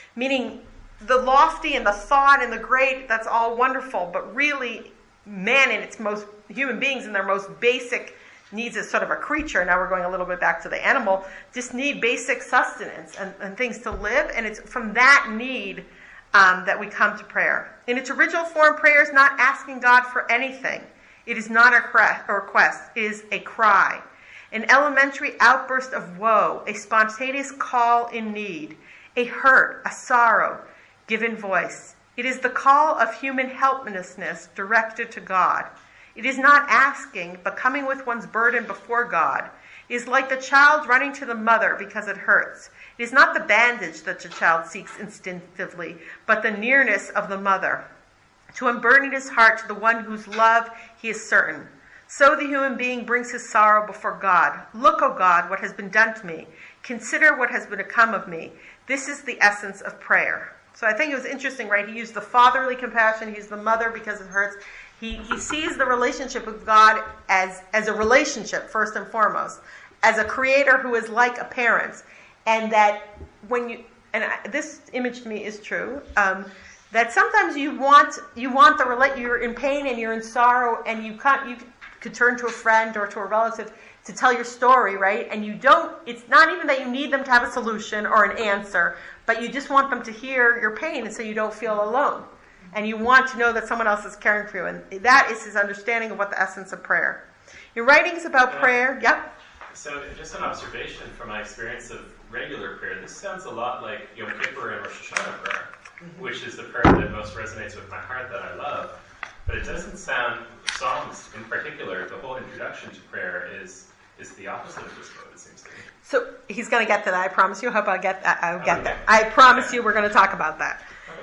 meaning the lofty and the thought and the great, that's all wonderful, but really man in its most, human beings in their most basic needs as sort of a creature, now we're going a little bit back to the animal, just need basic sustenance and things to live, and it's from that need that we come to prayer. In its original form, prayer is not asking God for anything. It is not a request. It is a cry, an elementary outburst of woe, a spontaneous call in need, a hurt, a sorrow, given voice. It is the call of human helplessness directed to God. It is not asking, but coming with one's burden before God. It is like the child running to the mother because it hurts. It is not the bandage that the child seeks instinctively, but the nearness of the mother, to unburden his heart to the one whose love he is certain. So the human being brings his sorrow before God. Look, O God, what has been done to me. Consider what has become of me. This is the essence of prayer. So I think it was interesting, right? He used the fatherly compassion. He used the mother because it hurts. He sees the relationship with God as a relationship, first and foremost, as a creator who is like a parent. And that when you, this image to me is true, that sometimes you want you're in pain and you're in sorrow, and you could turn to a friend or to a relative to tell your story, right? And it's not even that you need them to have a solution or an answer, but you just want them to hear your pain, and so you don't feel alone. And you want to know that someone else is caring for you. And that is his understanding of what the essence of prayer. Your writings about prayer, yep. So just an observation from my experience of regular prayer, this sounds a lot like Yom Kippur and Rosh Hashanah prayer, which is the prayer that most resonates with my heart that I love. But it doesn't sound, Psalms in particular, the whole introduction to prayer is the opposite of this mode, it seems to me. So he's going to get to that, I promise you. I hope I'll get that. I promise you we're going to talk about that.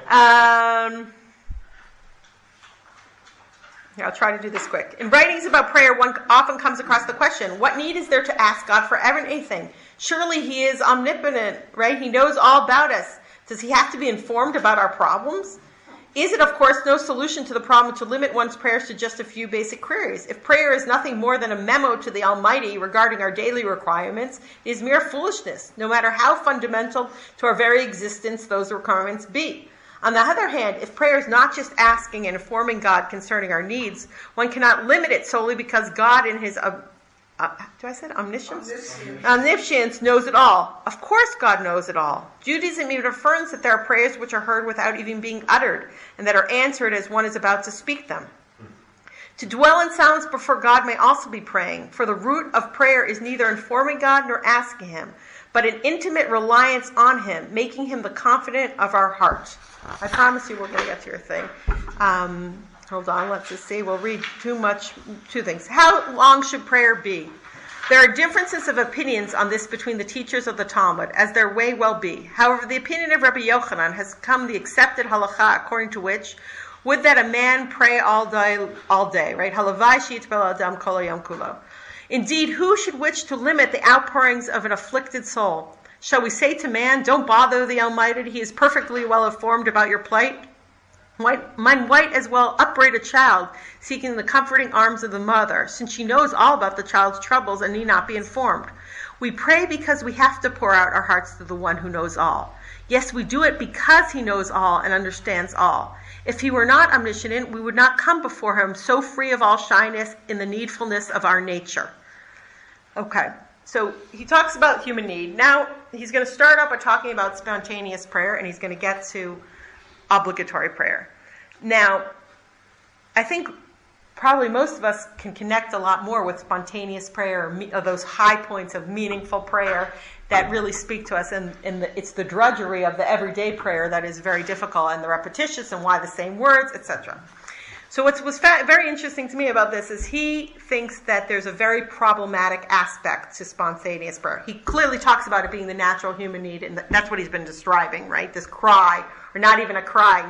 I'll try to do this quick. In writings about prayer, one often comes across the question, what need is there to ask God for anything? Surely he is omnipotent, right? He knows all about us. Does he have to be informed about our problems? Is it, of course, no solution to the problem to limit one's prayers to just a few basic queries? If prayer is nothing more than a memo to the Almighty regarding our daily requirements, it is mere foolishness, no matter how fundamental to our very existence those requirements be. On the other hand, if prayer is not just asking and informing God concerning our needs, one cannot limit it solely because God in his omniscience knows it all. Of course God knows it all. Judaism even affirms that there are prayers which are heard without even being uttered, and that are answered as one is about to speak them. To dwell in silence before God may also be praying, for the root of prayer is neither informing God nor asking him, but an intimate reliance on him, making him the confidant of our heart. I promise you we're going to get to your thing. Hold on, let's just see. We'll read two things. How long should prayer be? There are differences of opinions on this between the teachers of the Talmud, as there may well be. However, the opinion of Rabbi Yochanan has become the accepted halacha, according to which, would that a man pray all day, right? Halavai she'yitpel adam kol hayom kulo. Indeed, who should wish to limit the outpourings of an afflicted soul? Shall we say to man, don't bother the Almighty, he is perfectly well informed about your plight? Might as well upbraid a child seeking the comforting arms of the mother, since she knows all about the child's troubles and need not be informed. We pray because we have to pour out our hearts to the one who knows all. Yes, we do it because he knows all and understands all. If he were not omniscient, we would not come before him so free of all shyness in the needfulness of our nature. Okay, so he talks about human need. Now, he's going to start out by talking about spontaneous prayer, and he's going to get to obligatory prayer. Now, I think probably most of us can connect a lot more with spontaneous prayer, or those high points of meaningful prayer that really speak to us, and it's the drudgery of the everyday prayer that is very difficult, and the repetitious, and why the same words, etc. So what was very interesting to me about this is he thinks that there's a very problematic aspect to spontaneous prayer. He clearly talks about it being the natural human need, and that's what he's been describing, right? This cry, or not even a cry,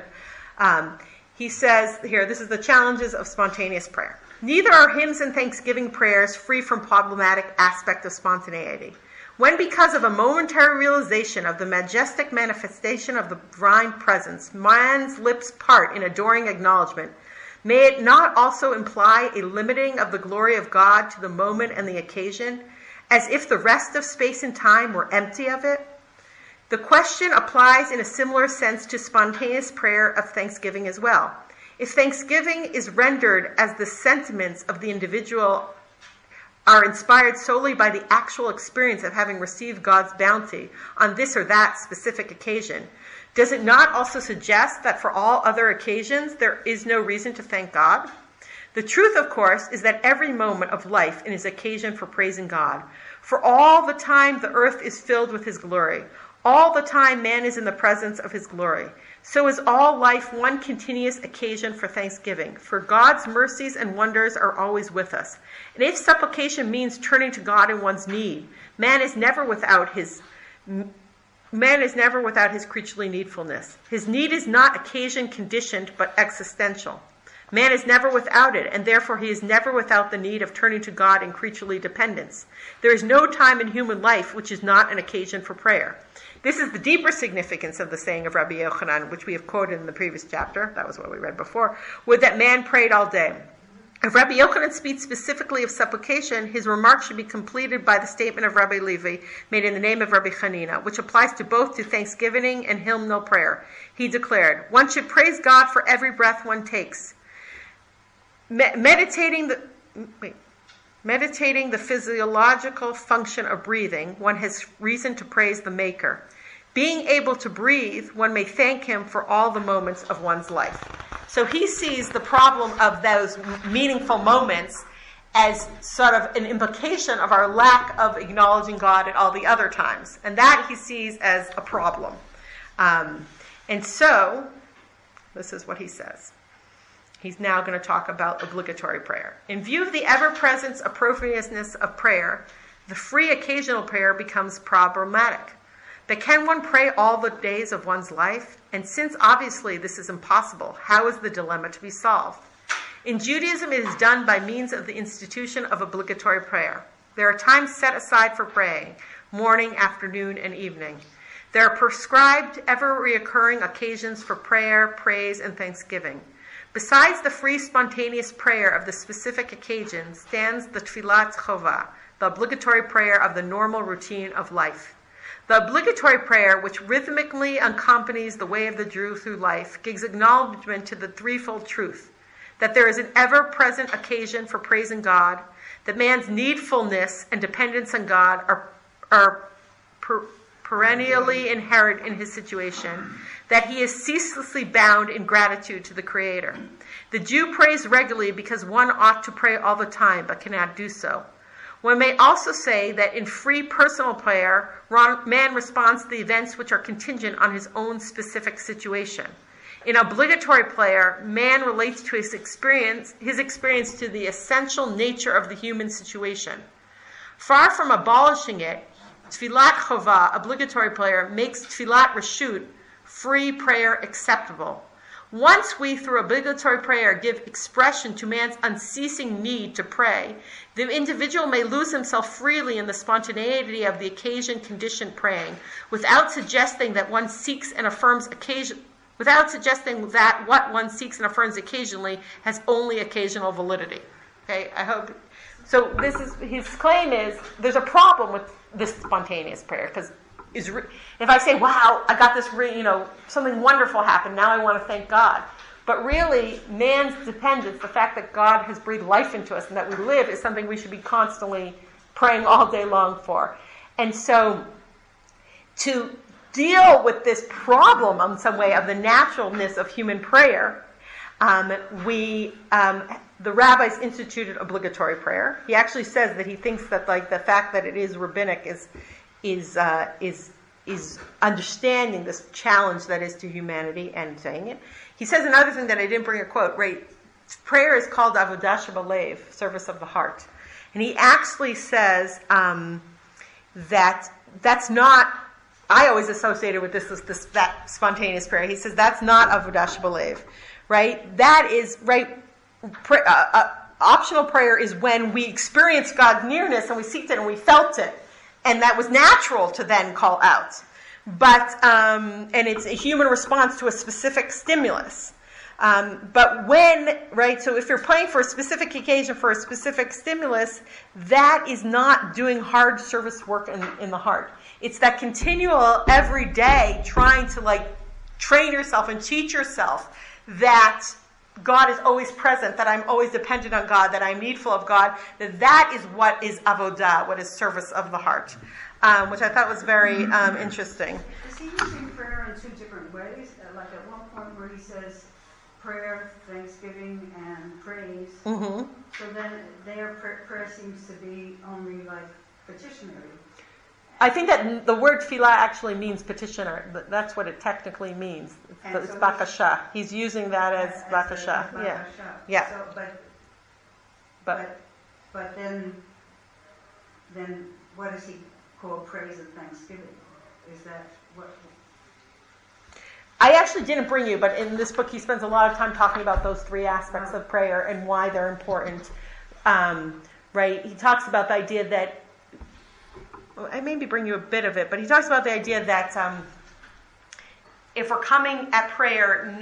he says here, this is the challenges of spontaneous prayer. Neither are hymns and thanksgiving prayers free from problematic aspect of spontaneity. When, because of a momentary realization of the majestic manifestation of the divine presence, man's lips part in adoring acknowledgement, may it not also imply a limiting of the glory of God to the moment and the occasion, as if the rest of space and time were empty of it? The question applies in a similar sense to spontaneous prayer of thanksgiving as well. If thanksgiving is rendered as the sentiments of the individual are inspired solely by the actual experience of having received God's bounty on this or that specific occasion, does it not also suggest that for all other occasions there is no reason to thank God? The truth, of course, is that every moment of life is occasion for praising God. For all the time the earth is filled with his glory. All the time man is in the presence of his glory. So is all life one continuous occasion for thanksgiving. For God's mercies and wonders are always with us. And if supplication means turning to God in one's need, man is never without his creaturely needfulness. His need is not occasion conditioned, but existential. Man is never without it, and therefore he is never without the need of turning to God in creaturely dependence. There is no time in human life which is not an occasion for prayer. This is the deeper significance of the saying of Rabbi Yochanan, which we have quoted in the previous chapter, that was what we read before, would that man prayed all day. If Rabbi Yochanan speaks specifically of supplication, his remark should be completed by the statement of Rabbi Levi, made in the name of Rabbi Chanina, which applies to both to thanksgiving and hymnal prayer. He declared, one should praise God for every breath one takes. Meditating the physiological function of breathing, one has reason to praise the Maker. Being able to breathe, one may thank him for all the moments of one's life. So he sees the problem of those meaningful moments as sort of an implication of our lack of acknowledging God at all the other times. And that he sees as a problem. And so, this is what he says. He's now going to talk about obligatory prayer. In view of the ever-present appropriateness of prayer, the free occasional prayer becomes problematic. But can one pray all the days of one's life? And since obviously this is impossible, how is the dilemma to be solved? In Judaism, it is done by means of the institution of obligatory prayer. There are times set aside for praying, morning, afternoon, and evening. There are prescribed, ever-reoccurring occasions for prayer, praise, and thanksgiving. Besides the free, spontaneous prayer of the specific occasion stands the Tfilat Chovah, the obligatory prayer of the normal routine of life. The obligatory prayer, which rhythmically accompanies the way of the Jew through life, gives acknowledgement to the threefold truth, that there is an ever-present occasion for praising God, that man's needfulness and dependence on God are perennially inherent in his situation, that he is ceaselessly bound in gratitude to the Creator. The Jew prays regularly because one ought to pray all the time, but cannot do so. One may also say that in free personal prayer, man responds to the events which are contingent on his own specific situation. In obligatory prayer, man relates to his experience to the essential nature of the human situation. Far from abolishing it, Tfilat Chovah, obligatory prayer, makes Tfilat Reshut, free prayer, acceptable. Once we, through obligatory prayer, give expression to man's unceasing need to pray, the individual may lose himself freely in the spontaneity of the occasion-conditioned praying, without suggesting that what one seeks and affirms occasionally has only occasional validity. Okay, I hope. So this is his claim is there's a problem with this spontaneous prayer because. If I say, wow, I got this, something wonderful happened, now I want to thank God. But really, man's dependence, the fact that God has breathed life into us and that we live, is something we should be constantly praying all day long for. And so, to deal with this problem in some way of the naturalness of human prayer, the rabbis instituted obligatory prayer. He actually says that he thinks that the fact that it is rabbinic is understanding this challenge that is to humanity and saying it. He says another thing that I didn't bring a quote, right? Prayer is called avodah shebalev, service of the heart. And he actually says that that's not, I always associated with that spontaneous prayer. He says that's not avodah shebalev, right? That is, right, optional prayer is when we experience God's nearness and we seeked it and we felt it. And that was natural to then call out. But, and it's a human response to a specific stimulus. But when, right, so if you're praying for a specific occasion, for a specific stimulus, that is not doing hard service work in the heart. It's that continual, every day, trying to like train yourself and teach yourself that God is always present, that I'm always dependent on God, that I'm needful of God, that is what is avodah, what is service of the heart, which I thought was very interesting. Is he using prayer in two different ways? Like at one point where he says prayer, thanksgiving, and praise. Mm-hmm. So then their prayer seems to be only like petitionary. I think that the word tefillah actually means petitioner. That's what it technically means. It's so bakasha. He's using that as bakasha. Yeah. Yeah. So, but then what does he call praise and thanksgiving? Is that what? I actually didn't bring you, but in this book he spends a lot of time talking about those three aspects of prayer and why they're important. Right? He talks about the idea that, I maybe bring you a bit of it, but he talks about the idea that if we're coming at prayer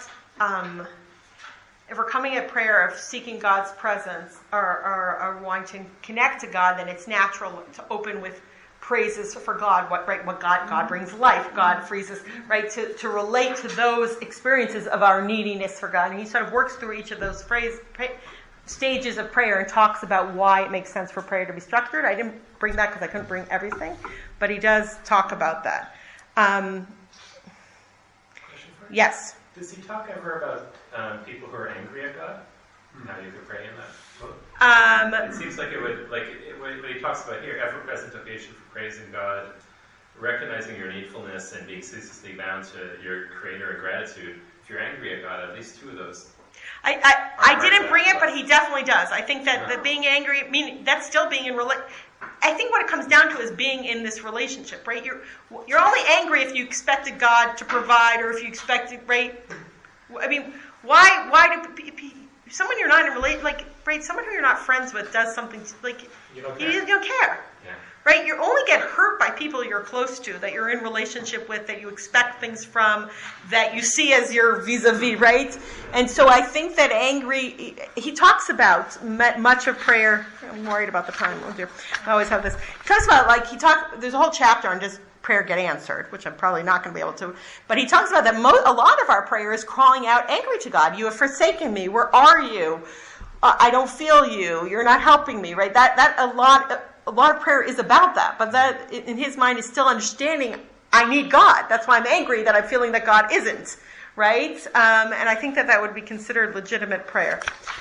if we're coming at prayer of seeking God's presence or wanting to connect to God, then it's natural to open with praises for God. What God brings life, God frees us, right? To relate to those experiences of our neediness for God, and he sort of works through each of those stages of prayer and talks about why it makes sense for prayer to be structured. I didn't bring that because I couldn't bring everything, but he does talk about that. Question for you? Yes. Does he talk ever about people who are angry at God? How you could pray in that book? It seems like it would, what he talks about here, ever-present occasion for praising God, recognizing your needfulness and being ceaselessly bound to your Creator in gratitude. If you're angry at God, at least two of those. I didn't bring it, but he definitely does. I think that the being angry, that's still being in I think what it comes down to is being in this relationship, right? You're only angry if you expected God to provide, or if you expected, right? I mean, why do someone you're not in someone who you're not friends with does something you don't care. Yeah. Right? You only get hurt by people you're close to, that you're in relationship with, that you expect things from, that you see as your vis-a-vis, right? And so I think that he talks about much of prayer. I'm worried about the time. Oh dear. I always have this. He talks about, there's a whole chapter on just prayer get answered, which I'm probably not going to be able to. But he talks about that a lot of our prayer is crawling out angry to God. You have forsaken me. Where are you? I don't feel you. You're not helping me, right? That a lot of prayer is about that, but that in his mind is still understanding I need God. That's why I'm angry that I'm feeling that God isn't, right? And I think that would be considered legitimate prayer.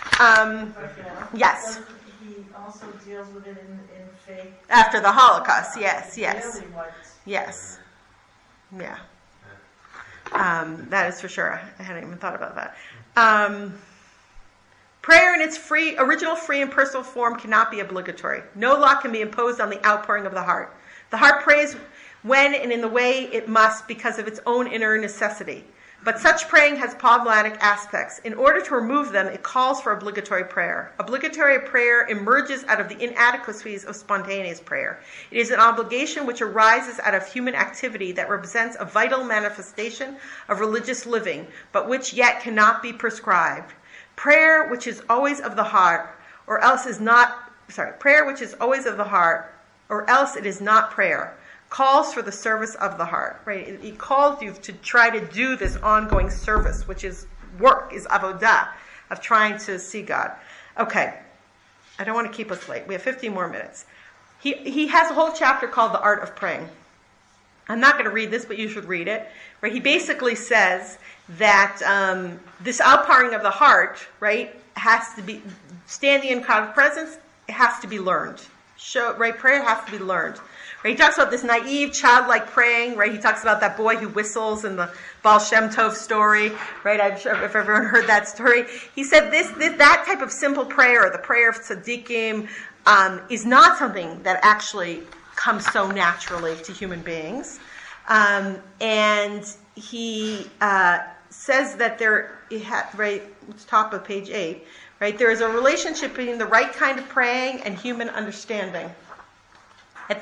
Yes. He also deals with it in faith. After the Holocaust, yes. Really Yes. Yeah. That is for sure. I hadn't even thought about that. Prayer in its original free and personal form cannot be obligatory. No law can be imposed on the outpouring of the heart. The heart prays when and in the way it must because of its own inner necessity. But such praying has problematic aspects. In order to remove them, it calls for obligatory prayer. Obligatory prayer emerges out of the inadequacies of spontaneous prayer. It is an obligation which arises out of human activity that represents a vital manifestation of religious living, but which yet cannot be prescribed. Prayer which is always of the heart, or else is not, prayer which is always of the heart, or else it is not prayer, calls for the service of the heart, right? It calls you to try to do this ongoing service, which is work, is avodah, of trying to see God. Okay, I don't want to keep us late. We have 15 more minutes. He has a whole chapter called The Art of Praying. I'm not going to read this, but you should read it. Right? He basically says that this outpouring of the heart, right, has to be, standing in God's presence, it has to be learned. Prayer has to be learned. Right? He talks about this naive, childlike praying. Right? He talks about that boy who whistles in the Baal Shem Tov story. Right? I'm sure if everyone heard that story. He said that type of simple prayer, the prayer of tzaddikim, is not something that actually comes so naturally to human beings. And he says that right, it's top of page 8, right, there is a relationship between the right kind of praying and human understanding. At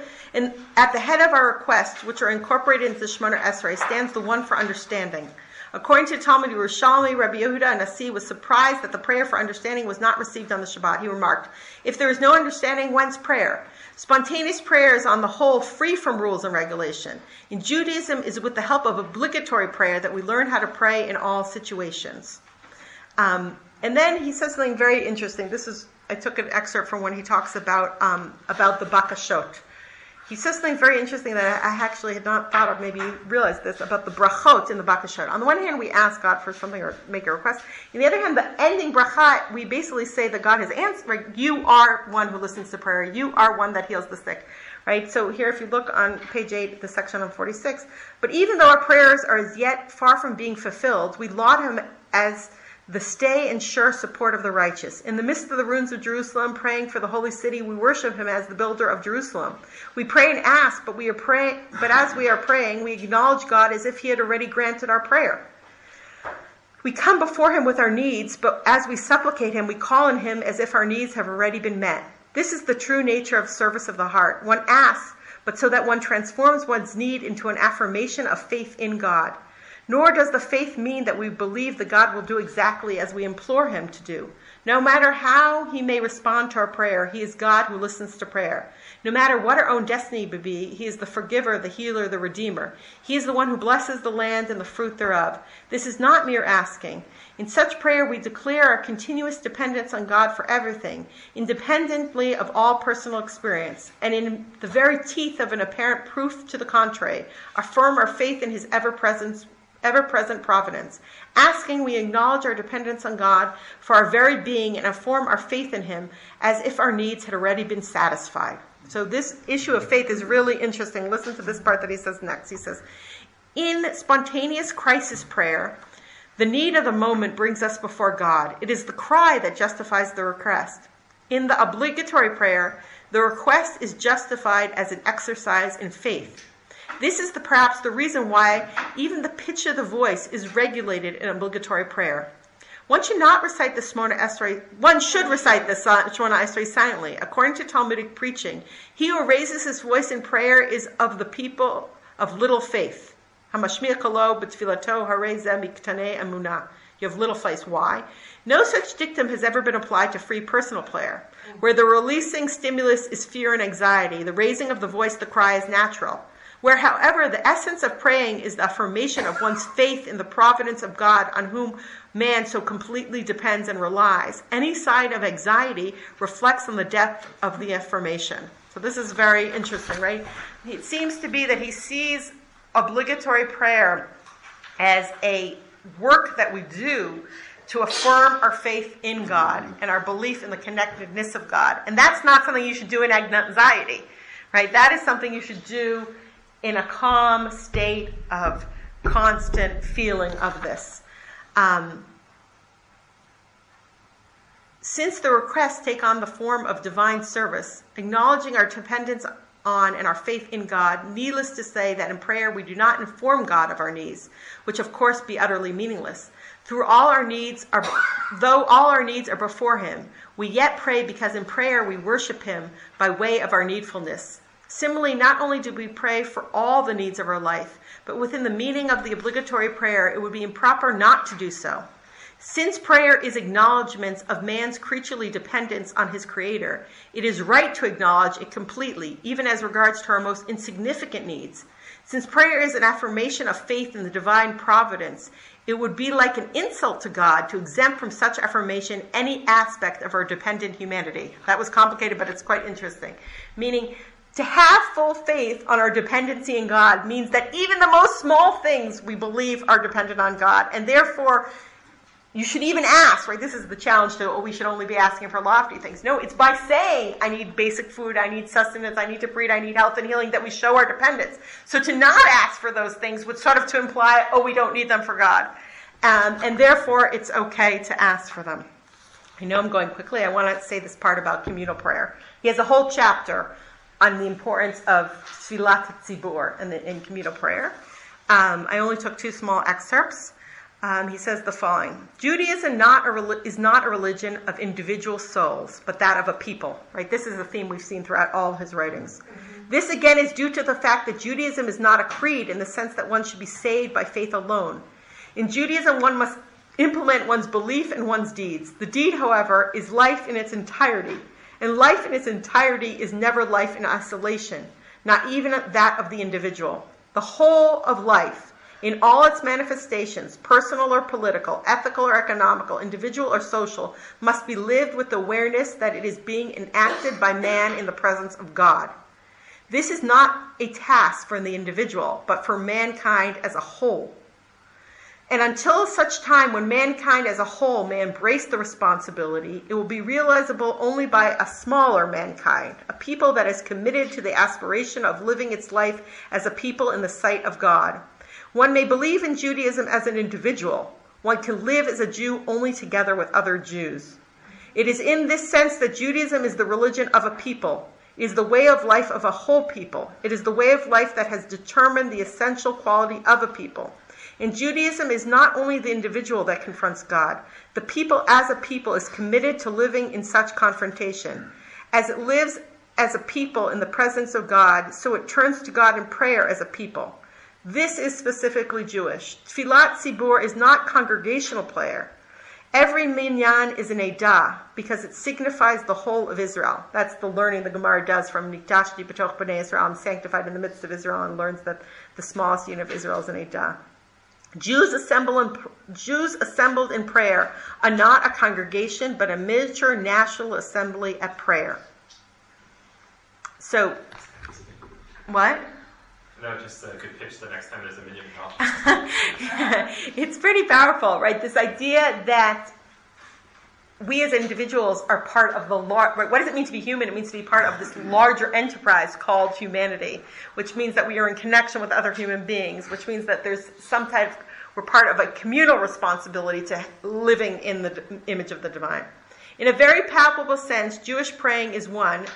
the head of our requests, which are incorporated into the Shemona Esrei, stands the one for understanding. According to Talmud Yerushalmi, Rabbi Yehuda Nasi was surprised that the prayer for understanding was not received on the Shabbat. He remarked, "If there is no understanding, whence prayer? Spontaneous prayer is on the whole free from rules and regulation. In Judaism, it is with the help of obligatory prayer that we learn how to pray in all situations." And then he says something very interesting. I took an excerpt from when he talks about the bakashot. He says something very interesting that I actually had not thought of, maybe you realize this, about the brachot in the bakashot. On the one hand, we ask God for something or make a request. On the other hand, the ending bracha, we basically say that God has answered. Right? You are one who listens to prayer. You are one that heals the sick. Right? So here, if you look on page 8, the section on 46, but even though our prayers are as yet far from being fulfilled, we laud him as the stay and sure support of the righteous. In the midst of the ruins of Jerusalem, praying for the holy city, we worship him as the builder of Jerusalem. We pray and ask, but as we are praying, we acknowledge God as if he had already granted our prayer. We come before him with our needs, but as we supplicate him, we call on him as if our needs have already been met. This is the true nature of service of the heart. One asks, but so that one transforms one's need into an affirmation of faith in God. Nor does the faith mean that we believe that God will do exactly as we implore him to do. No matter how he may respond to our prayer, he is God who listens to prayer. No matter what our own destiny may be, he is the forgiver, the healer, the redeemer. He is the one who blesses the land and the fruit thereof. This is not mere asking. In such prayer, we declare our continuous dependence on God for everything, independently of all personal experience, and in the very teeth of an apparent proof to the contrary, affirm our faith in his ever-present providence. Asking, we acknowledge our dependence on God for our very being and affirm our faith in him as if our needs had already been satisfied. So this issue of faith is really interesting. Listen to this part that he says next. He says, in spontaneous crisis prayer, the need of the moment brings us before God. It is the cry that justifies the request. In the obligatory prayer, the request is justified as an exercise in faith. This is perhaps the reason why even the pitch of the voice is regulated in obligatory prayer. One should not recite the Shemona Esrei. One should recite the Shemona Esrei silently. According to Talmudic preaching, he who raises his voice in prayer is of the people of little faith. Hamashmiach kolo b'tfilato harei zeh miktanei emunah. You have little faith. Why? No such dictum has ever been applied to free personal prayer, where the releasing stimulus is fear and anxiety. The raising of the voice, the cry, is natural. Where, however, the essence of praying is the affirmation of one's faith in the providence of God on whom man so completely depends and relies. Any sign of anxiety reflects on the depth of the affirmation. So this is very interesting, right? It seems to be that he sees obligatory prayer as a work that we do to affirm our faith in God and our belief in the connectedness of God. And that's not something you should do in anxiety, right? That is something you should do in a calm state of constant feeling of this. Since the requests take on the form of divine service, acknowledging our dependence on and our faith in God, needless to say that in prayer we do not inform God of our needs, which of course be utterly meaningless. Though all our needs are before him, we yet pray because in prayer we worship him by way of our needfulness. Similarly, not only do we pray for all the needs of our life, but within the meaning of the obligatory prayer, it would be improper not to do so. Since prayer is acknowledgement of man's creaturely dependence on his Creator, it is right to acknowledge it completely, even as regards to our most insignificant needs. Since prayer is an affirmation of faith in the divine providence, it would be like an insult to God to exempt from such affirmation any aspect of our dependent humanity. That was complicated, but it's quite interesting. Meaning, to have full faith on our dependency in God means that even the most small things we believe are dependent on God, and therefore you should even ask, right? This is the challenge to, we should only be asking for lofty things. No, it's by saying, I need basic food, I need sustenance, I need to breathe, I need health and healing, that we show our dependence. So to not ask for those things would sort of to imply, we don't need them for God. And therefore, it's okay to ask for them. I know I'm going quickly. I want to say this part about communal prayer. He has a whole chapter on the importance of Tfilat Tzibur in communal prayer. I only took 2 small excerpts. He says the following: Judaism is not a religion of individual souls, but that of a people. Right? This is a theme we've seen throughout all his writings. This again is due to the fact that Judaism is not a creed in the sense that one should be saved by faith alone. In Judaism, one must implement one's belief and one's deeds. The deed, however, is life in its entirety. And life in its entirety is never life in isolation, not even that of the individual. The whole of life, in all its manifestations, personal or political, ethical or economical, individual or social, must be lived with the awareness that it is being enacted by man in the presence of God. This is not a task for the individual, but for mankind as a whole. And until such time when mankind as a whole may embrace the responsibility, it will be realizable only by a smaller mankind, a people that is committed to the aspiration of living its life as a people in the sight of God. One may believe in Judaism as an individual. One can live as a Jew only together with other Jews. It is in this sense that Judaism is the religion of a people. It is the way of life of a whole people. It is the way of life that has determined the essential quality of a people. In Judaism, it is not only the individual that confronts God. The people as a people is committed to living in such confrontation. As it lives as a people in the presence of God, so it turns to God in prayer as a people. This is specifically Jewish. Tfilat Tzibur is not congregational prayer. Every minyan is an edah because it signifies the whole of Israel. That's the learning the Gemara does from Niktashti B'toch B'nai Israel. I'm sanctified in the midst of Israel, and learns that the smallest unit of Israel is an edah. Jews assembled in prayer are not a congregation, but a miniature national assembly at prayer. So, what? No, just a good pitch the next time there's a minyan call. It's pretty powerful, right? This idea that we as individuals are part of the large. Right? What does it mean to be human? It means to be part of this larger enterprise called humanity, which means that we are in connection with other human beings, which means that there's some type of, we're part of a communal responsibility to living in the image of the divine. In a very palpable sense, Jewish praying is one.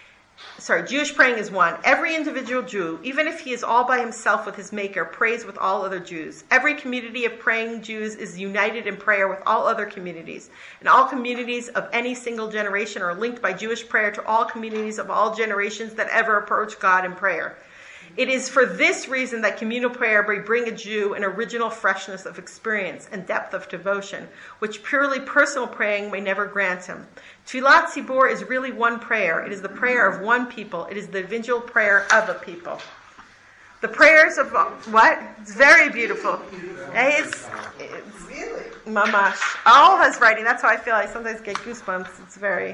Every individual Jew, even if he is all by himself with his Maker, prays with all other Jews. Every community of praying Jews is united in prayer with all other communities. And all communities of any single generation are linked by Jewish prayer to all communities of all generations that ever approach God in prayer. It is for this reason that communal prayer may bring a Jew an original freshness of experience and depth of devotion, which purely personal praying may never grant him. Tfilat Tzibur is really one prayer. It is the prayer of one people. It is the individual prayer of a people. The prayers of what? It's very beautiful. It's Really? mamash. All his writing. That's how I feel. I sometimes get goosebumps. It's very.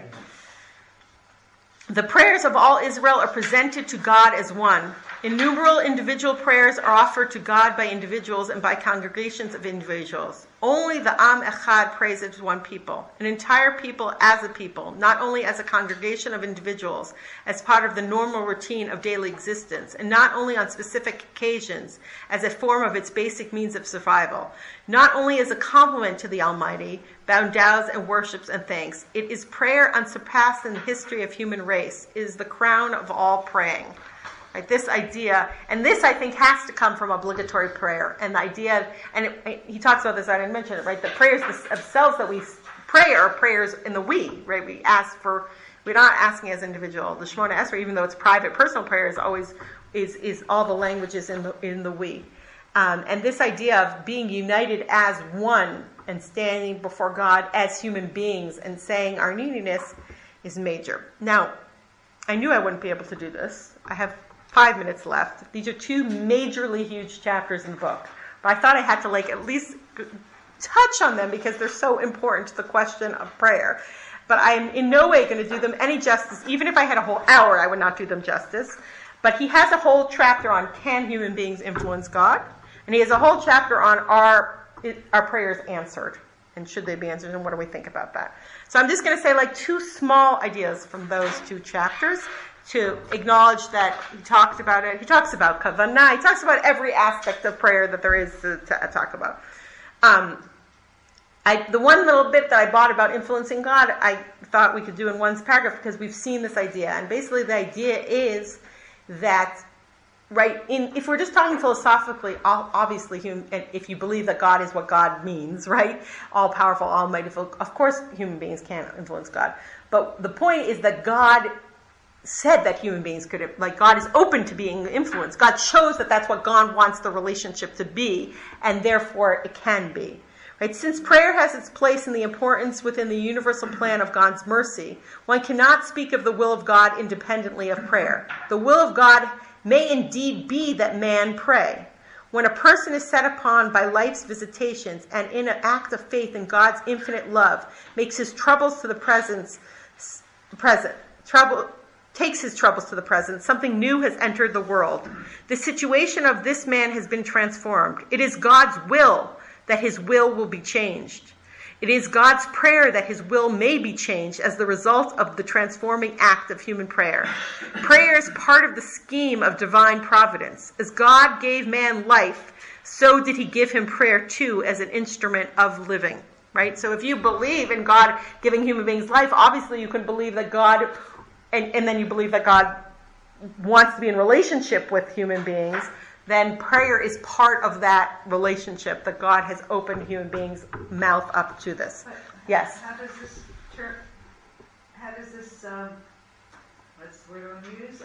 The prayers of all Israel are presented to God as one. Innumerable individual prayers are offered to God by individuals and by congregations of individuals. Only the Am Echad prays as one people, an entire people as a people, not only as a congregation of individuals, as part of the normal routine of daily existence, and not only on specific occasions, as a form of its basic means of survival, not only as a compliment to the Almighty, bows and worships and thanks. It is prayer unsurpassed in the history of human race. It is the crown of all praying. Right, this idea, and this I think has to come from obligatory prayer. And the idea, and he talks about this, I didn't mention it, right? The prayers themselves that we pray are prayers in the we, right? We ask for, we're not asking as individual. The Shemona Esrei, even though it's private, personal prayer is always, is all the languages in the we. And this idea of being united as one and standing before God as human beings and saying our neediness is major. Now, I knew I wouldn't be able to do this. I have 5 minutes left. These are two majorly huge chapters in the book. But I thought I had to at least touch on them because they're so important to the question of prayer. But I'm in no way going to do them any justice. Even if I had a whole hour, I would not do them justice. But he has a whole chapter on can human beings influence God? And he has a whole chapter on are prayers answered? And should they be answered? And what do we think about that? So I'm just going to say two small ideas from those two chapters to acknowledge that he talks about it. He talks about kavanah. He talks about every aspect of prayer that there is to talk about. The one little bit that I bought about influencing God, I thought we could do in one paragraph because we've seen this idea. And basically the idea is that, right, if we're just talking philosophically, obviously, if you believe that God is what God means, right, all-powerful, almighty, of course human beings can't influence God. But the point is that God said that human beings could, like God is open to being influenced. God shows that that's what God wants the relationship to be, and therefore it can be. Right? Since prayer has its place and the importance within the universal plan of God's mercy, one cannot speak of the will of God independently of prayer. The will of God may indeed be that man pray. When a person is set upon by life's visitations and in an act of faith in God's infinite love, makes his troubles to the takes his troubles to the present, something new has entered the world. The situation of this man has been transformed. It is God's will that his will be changed. It is God's prayer that his will may be changed as the result of the transforming act of human prayer. Prayer is part of the scheme of divine providence. As God gave man life, so did he give him prayer too as an instrument of living. Right? So if you believe in God giving human beings life, obviously you can believe that God, and then you believe that God wants to be in relationship with human beings, then prayer is part of that relationship that God has opened human beings' mouth up to this. But yes? How does this, what's the word I use?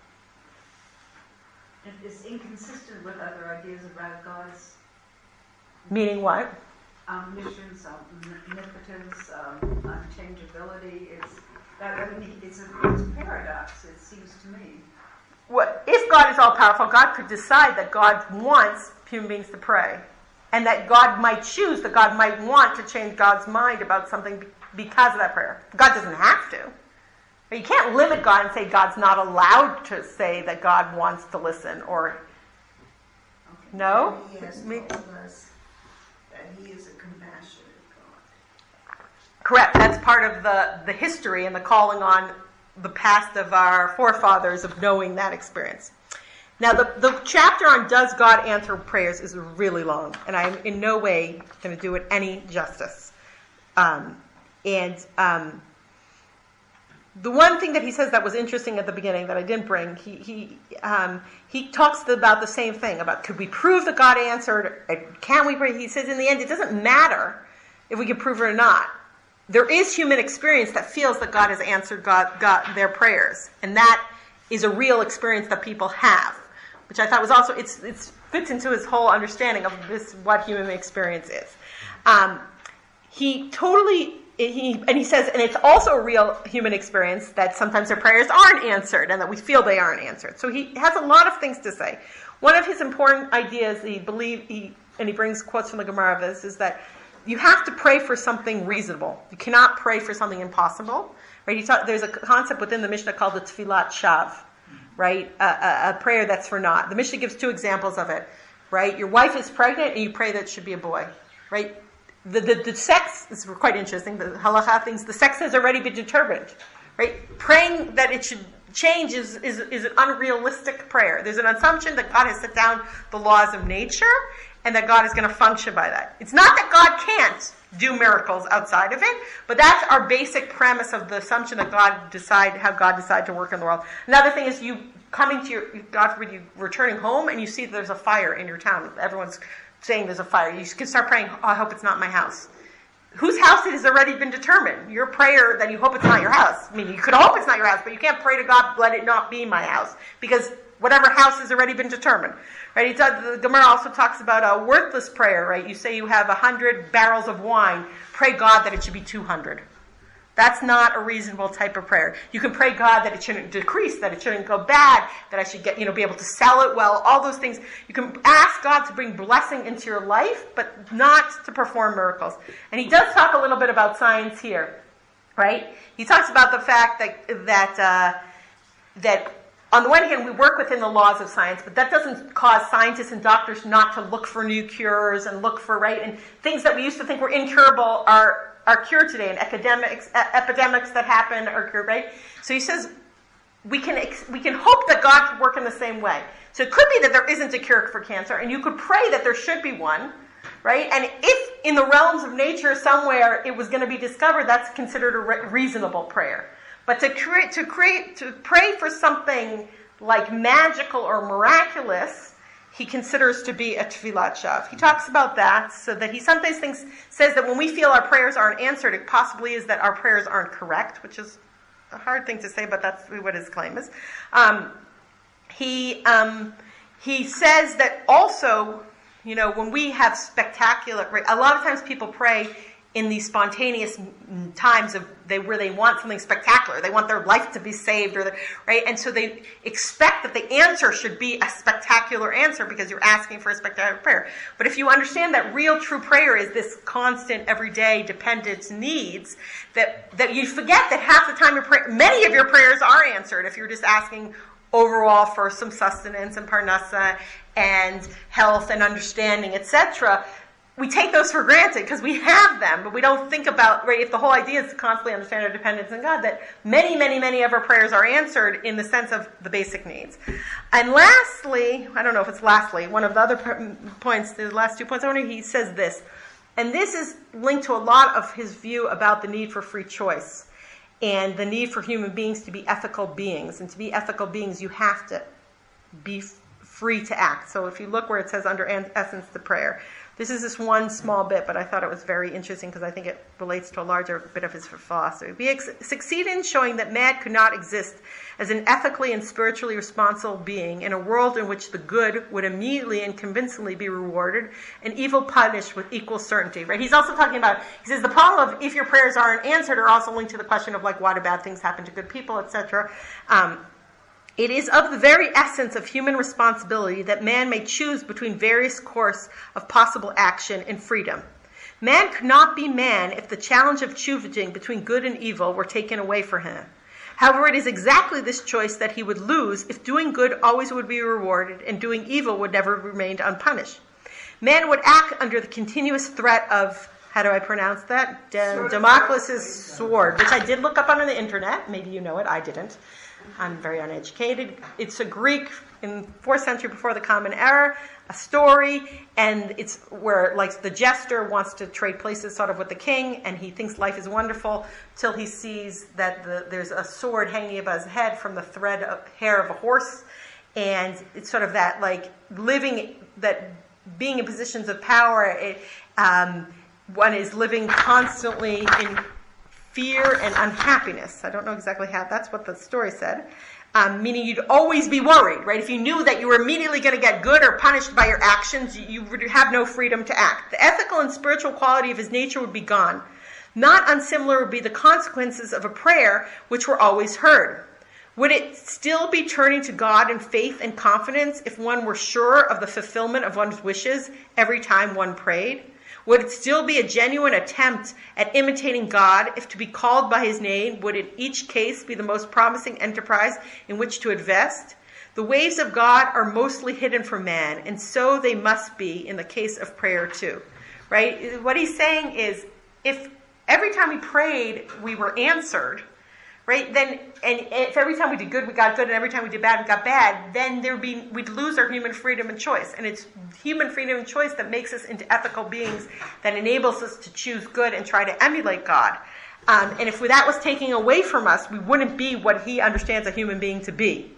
It's inconsistent with other ideas about God's Meaning what? omniscience, omnipotence, unchangeability. It's a paradox, it seems to me. If God is all-powerful, God could decide that God wants human beings to pray. And that God might choose, that God might want to change God's mind about something because of that prayer. God doesn't have to. But you can't limit God and say God's not allowed to say that God wants to listen or... Okay. No? He has told us that he is a compassionate God. Correct. That's part of the history and the calling on the past of our forefathers of knowing that experience. Now, the chapter on does God answer prayers is really long, and I'm in no way going to do it any justice. The one thing that he says that was interesting at the beginning that I didn't bring, he talks about the same thing, about could we prove that God answered, can we pray? He says in the end it doesn't matter if we can prove it or not. There is human experience that feels that God has answered God their prayers, and that is a real experience that people have, which I thought was also, it fits into his whole understanding of this, what human experience is. He says, and it's also a real human experience that sometimes their prayers aren't answered and that we feel they aren't answered. So he has a lot of things to say. One of his important ideas, he brings quotes from the Gemara of this, is that you have to pray for something reasonable. You cannot pray for something impossible. Right? There's a concept within the Mishnah called the Tfilat Shav, right? A prayer that's for naught. The Mishnah gives two examples of it. Right? Your wife is pregnant and you pray that it should be a boy. Right? The sex is quite interesting. The halacha thinks the sex has already been determined. Right? Praying that it should change is an unrealistic prayer. There's an assumption that God has set down the laws of nature and that God is going to function by that. It's not that God can't do miracles outside of it, but that's our basic premise of the assumption that God decided to work in the world. Another thing is you coming to God forbid, you returning home and you see that there's a fire in your town. Everyone's saying there's a fire. You can start praying, I hope it's not my house. Whose house it has already been determined? Your prayer that you hope it's not your house. I mean, you could hope it's not your house, but you can't pray to God, let it not be my house, because whatever house has already been determined. Right? The Gemara also talks about a worthless prayer, right? You say you have 100 barrels of wine, pray God that it should be 200. That's not a reasonable type of prayer. You can pray God that it shouldn't decrease, that it shouldn't go bad, that I should get, be able to sell it well, all those things. You can ask God to bring blessing into your life, but not to perform miracles. And he does talk a little bit about science here, right? He talks about the fact that on the one hand, we work within the laws of science, but that doesn't cause scientists and doctors not to look for new cures and look for, right? And things that we used to think were incurable are cured today, and epidemics that happen are cured, right? So he says we can hope that God could work in the same way. So it could be that there isn't a cure for cancer, and you could pray that there should be one, right? And if in the realms of nature somewhere it was going to be discovered, that's considered a reasonable prayer. But to pray for something like magical or miraculous, he considers to be a tfilat shav. He talks about that, so that he sometimes says that when we feel our prayers aren't answered, it possibly is that our prayers aren't correct, which is a hard thing to say, but that's what his claim is. He says that also, when we have spectacular, a lot of times people pray in these spontaneous times where they want something spectacular. They want their life to be saved, right? And so they expect that the answer should be a spectacular answer because you're asking for a spectacular prayer. But if you understand that real true prayer is this constant, everyday dependence needs, that you forget that half the time many of your prayers are answered if you're just asking overall for some sustenance and parnasa and health and understanding, etc. We take those for granted because we have them, but we don't think about, right, if the whole idea is to constantly understand our dependence on God, that many, many, many of our prayers are answered in the sense of the basic needs. And lastly, I don't know if it's lastly, one of the other points, the last 2 points, he says this, and this is linked to a lot of his view about the need for free choice and the need for human beings to be ethical beings. And to be ethical beings, you have to be free to act. So if you look where it says under essence to prayer, this is just one small bit, but I thought it was very interesting because I think it relates to a larger bit of his philosophy. We succeed in showing that man could not exist as an ethically and spiritually responsible being in a world in which the good would immediately and convincingly be rewarded and evil punished with equal certainty. Right? He's also talking about, he says the problem of if your prayers aren't answered are also linked to the question of why do bad things happen to good people, etc. It is of the very essence of human responsibility that man may choose between various courses of possible action and freedom. Man could not be man if the challenge of choosing between good and evil were taken away from him. However, it is exactly this choice that he would lose if doing good always would be rewarded and doing evil would never remain unpunished. Man would act under the continuous threat of, how do I pronounce that? Damocles' sword, which I did look up on the internet. Maybe you know it, I didn't. I'm very uneducated. It's a Greek in 4th century before the Common Era, a story, and it's where the jester wants to trade places sort of with the king, and he thinks life is wonderful till he sees that there's a sword hanging above his head from the thread of hair of a horse, and it's sort of that being in positions of power, one is living constantly in fear and unhappiness. I don't know exactly how, that's what the story said. Meaning you'd always be worried, right? If you knew that you were immediately going to get good or punished by your actions, you would have no freedom to act. The ethical and spiritual quality of his nature would be gone. Not unsimilar would be the consequences of a prayer which were always heard. Would it still be turning to God in faith and confidence if one were sure of the fulfillment of one's wishes every time one prayed? Would it still be a genuine attempt at imitating God if to be called by his name would in each case be the most promising enterprise in which to invest? The ways of God are mostly hidden from man, and so they must be in the case of prayer too. Right? What he's saying is, if every time we prayed we were answered, right? Then, and if every time we did good, we got good, and every time we did bad, we got bad, then we'd lose our human freedom and choice. And it's human freedom and choice that makes us into ethical beings, that enables us to choose good and try to emulate God. And if that was taken away from us, we wouldn't be what he understands a human being to be.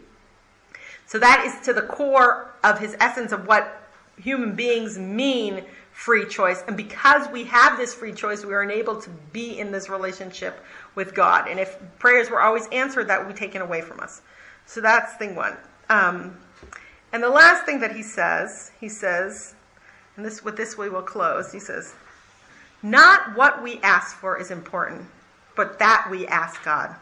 So that is to the core of his essence of what human beings mean free choice. And because we have this free choice, we are enabled to be in this relationship with God. And if prayers were always answered, that would be taken away from us. So that's thing one. And the last thing that he says, and with this we will close, he says, not what we ask for is important, but that we ask God.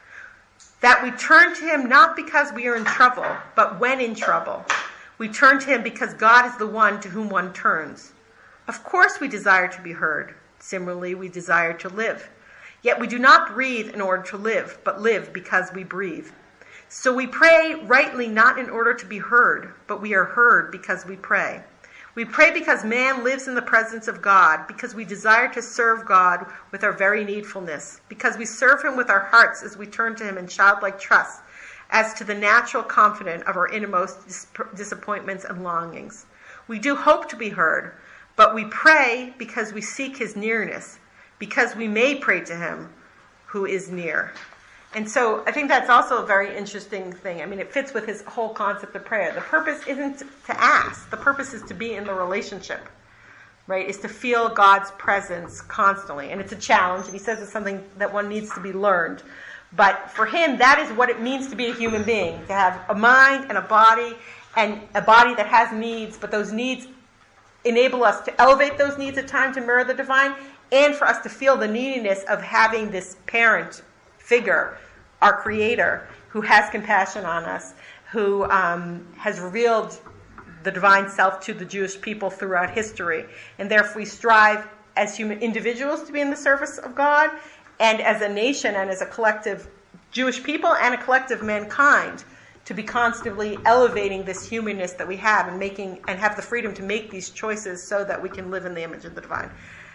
That we turn to him not because we are in trouble, but when in trouble. We turn to him because God is the one to whom one turns. Of course we desire to be heard. Similarly, we desire to live. Yet we do not breathe in order to live, but live because we breathe. So we pray rightly not in order to be heard, but we are heard because we pray. We pray because man lives in the presence of God, because we desire to serve God with our very needfulness, because we serve him with our hearts as we turn to him in childlike trust, as to the natural confidence of our innermost disappointments and longings. We do hope to be heard, but we pray because we seek his nearness, because we may pray to him who is near. And so I think that's also a very interesting thing. I mean, it fits with his whole concept of prayer. The purpose isn't to ask. The purpose is to be in the relationship, right? Is to feel God's presence constantly. And it's a challenge. And he says it's something that one needs to be learned. But for him, that is what it means to be a human being, to have a mind and a body that has needs, but those needs enable us to elevate those needs at times to mirror the divine, and for us to feel the neediness of having this parent figure, our Creator, who has compassion on us, who has revealed the divine self to the Jewish people throughout history. And therefore we strive as human individuals to be in the service of God, and as a nation and as a collective Jewish people and a collective mankind to be constantly elevating this humanness that we have and making and have the freedom to make these choices so that we can live in the image of the divine.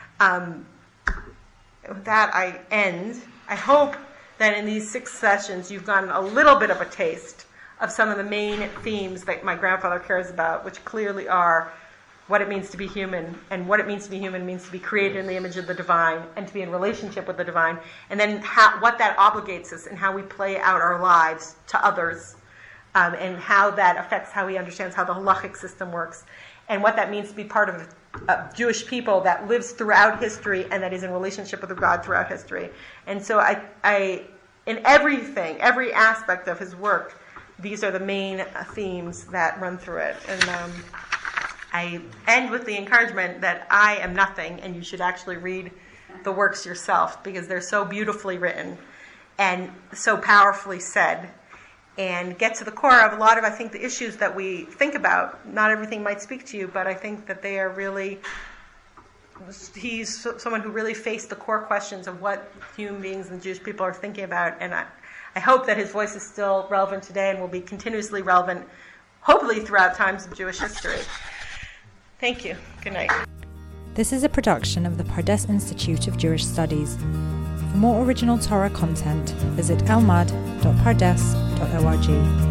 With that, I end. I hope that in these 6 sessions you've gotten a little bit of a taste of some of the main themes that my grandfather cares about, which clearly are what it means to be human, and what it means to be human means to be created in the image of the divine and to be in relationship with the divine, and then what that obligates us and how we play out our lives to others, and how that affects how we understand how the halachic system works, and what that means to be part of a Jewish people that lives throughout history and that is in relationship with God throughout history. And so I in everything, every aspect of his work, these are the main themes that run through it. And I end with the encouragement that I am nothing, and you should actually read the works yourself, because they're so beautifully written and so powerfully said, and get to the core of a lot of, I think, the issues that we think about. Not everything might speak to you, but I think that they are really, he's someone who really faced the core questions of what human beings and Jewish people are thinking about, and I hope that his voice is still relevant today and will be continuously relevant, hopefully throughout times of Jewish history. Thank you. Good night. This is a production of the Pardes Institute of Jewish Studies. For more original Torah content, visit elmad.pardes.org.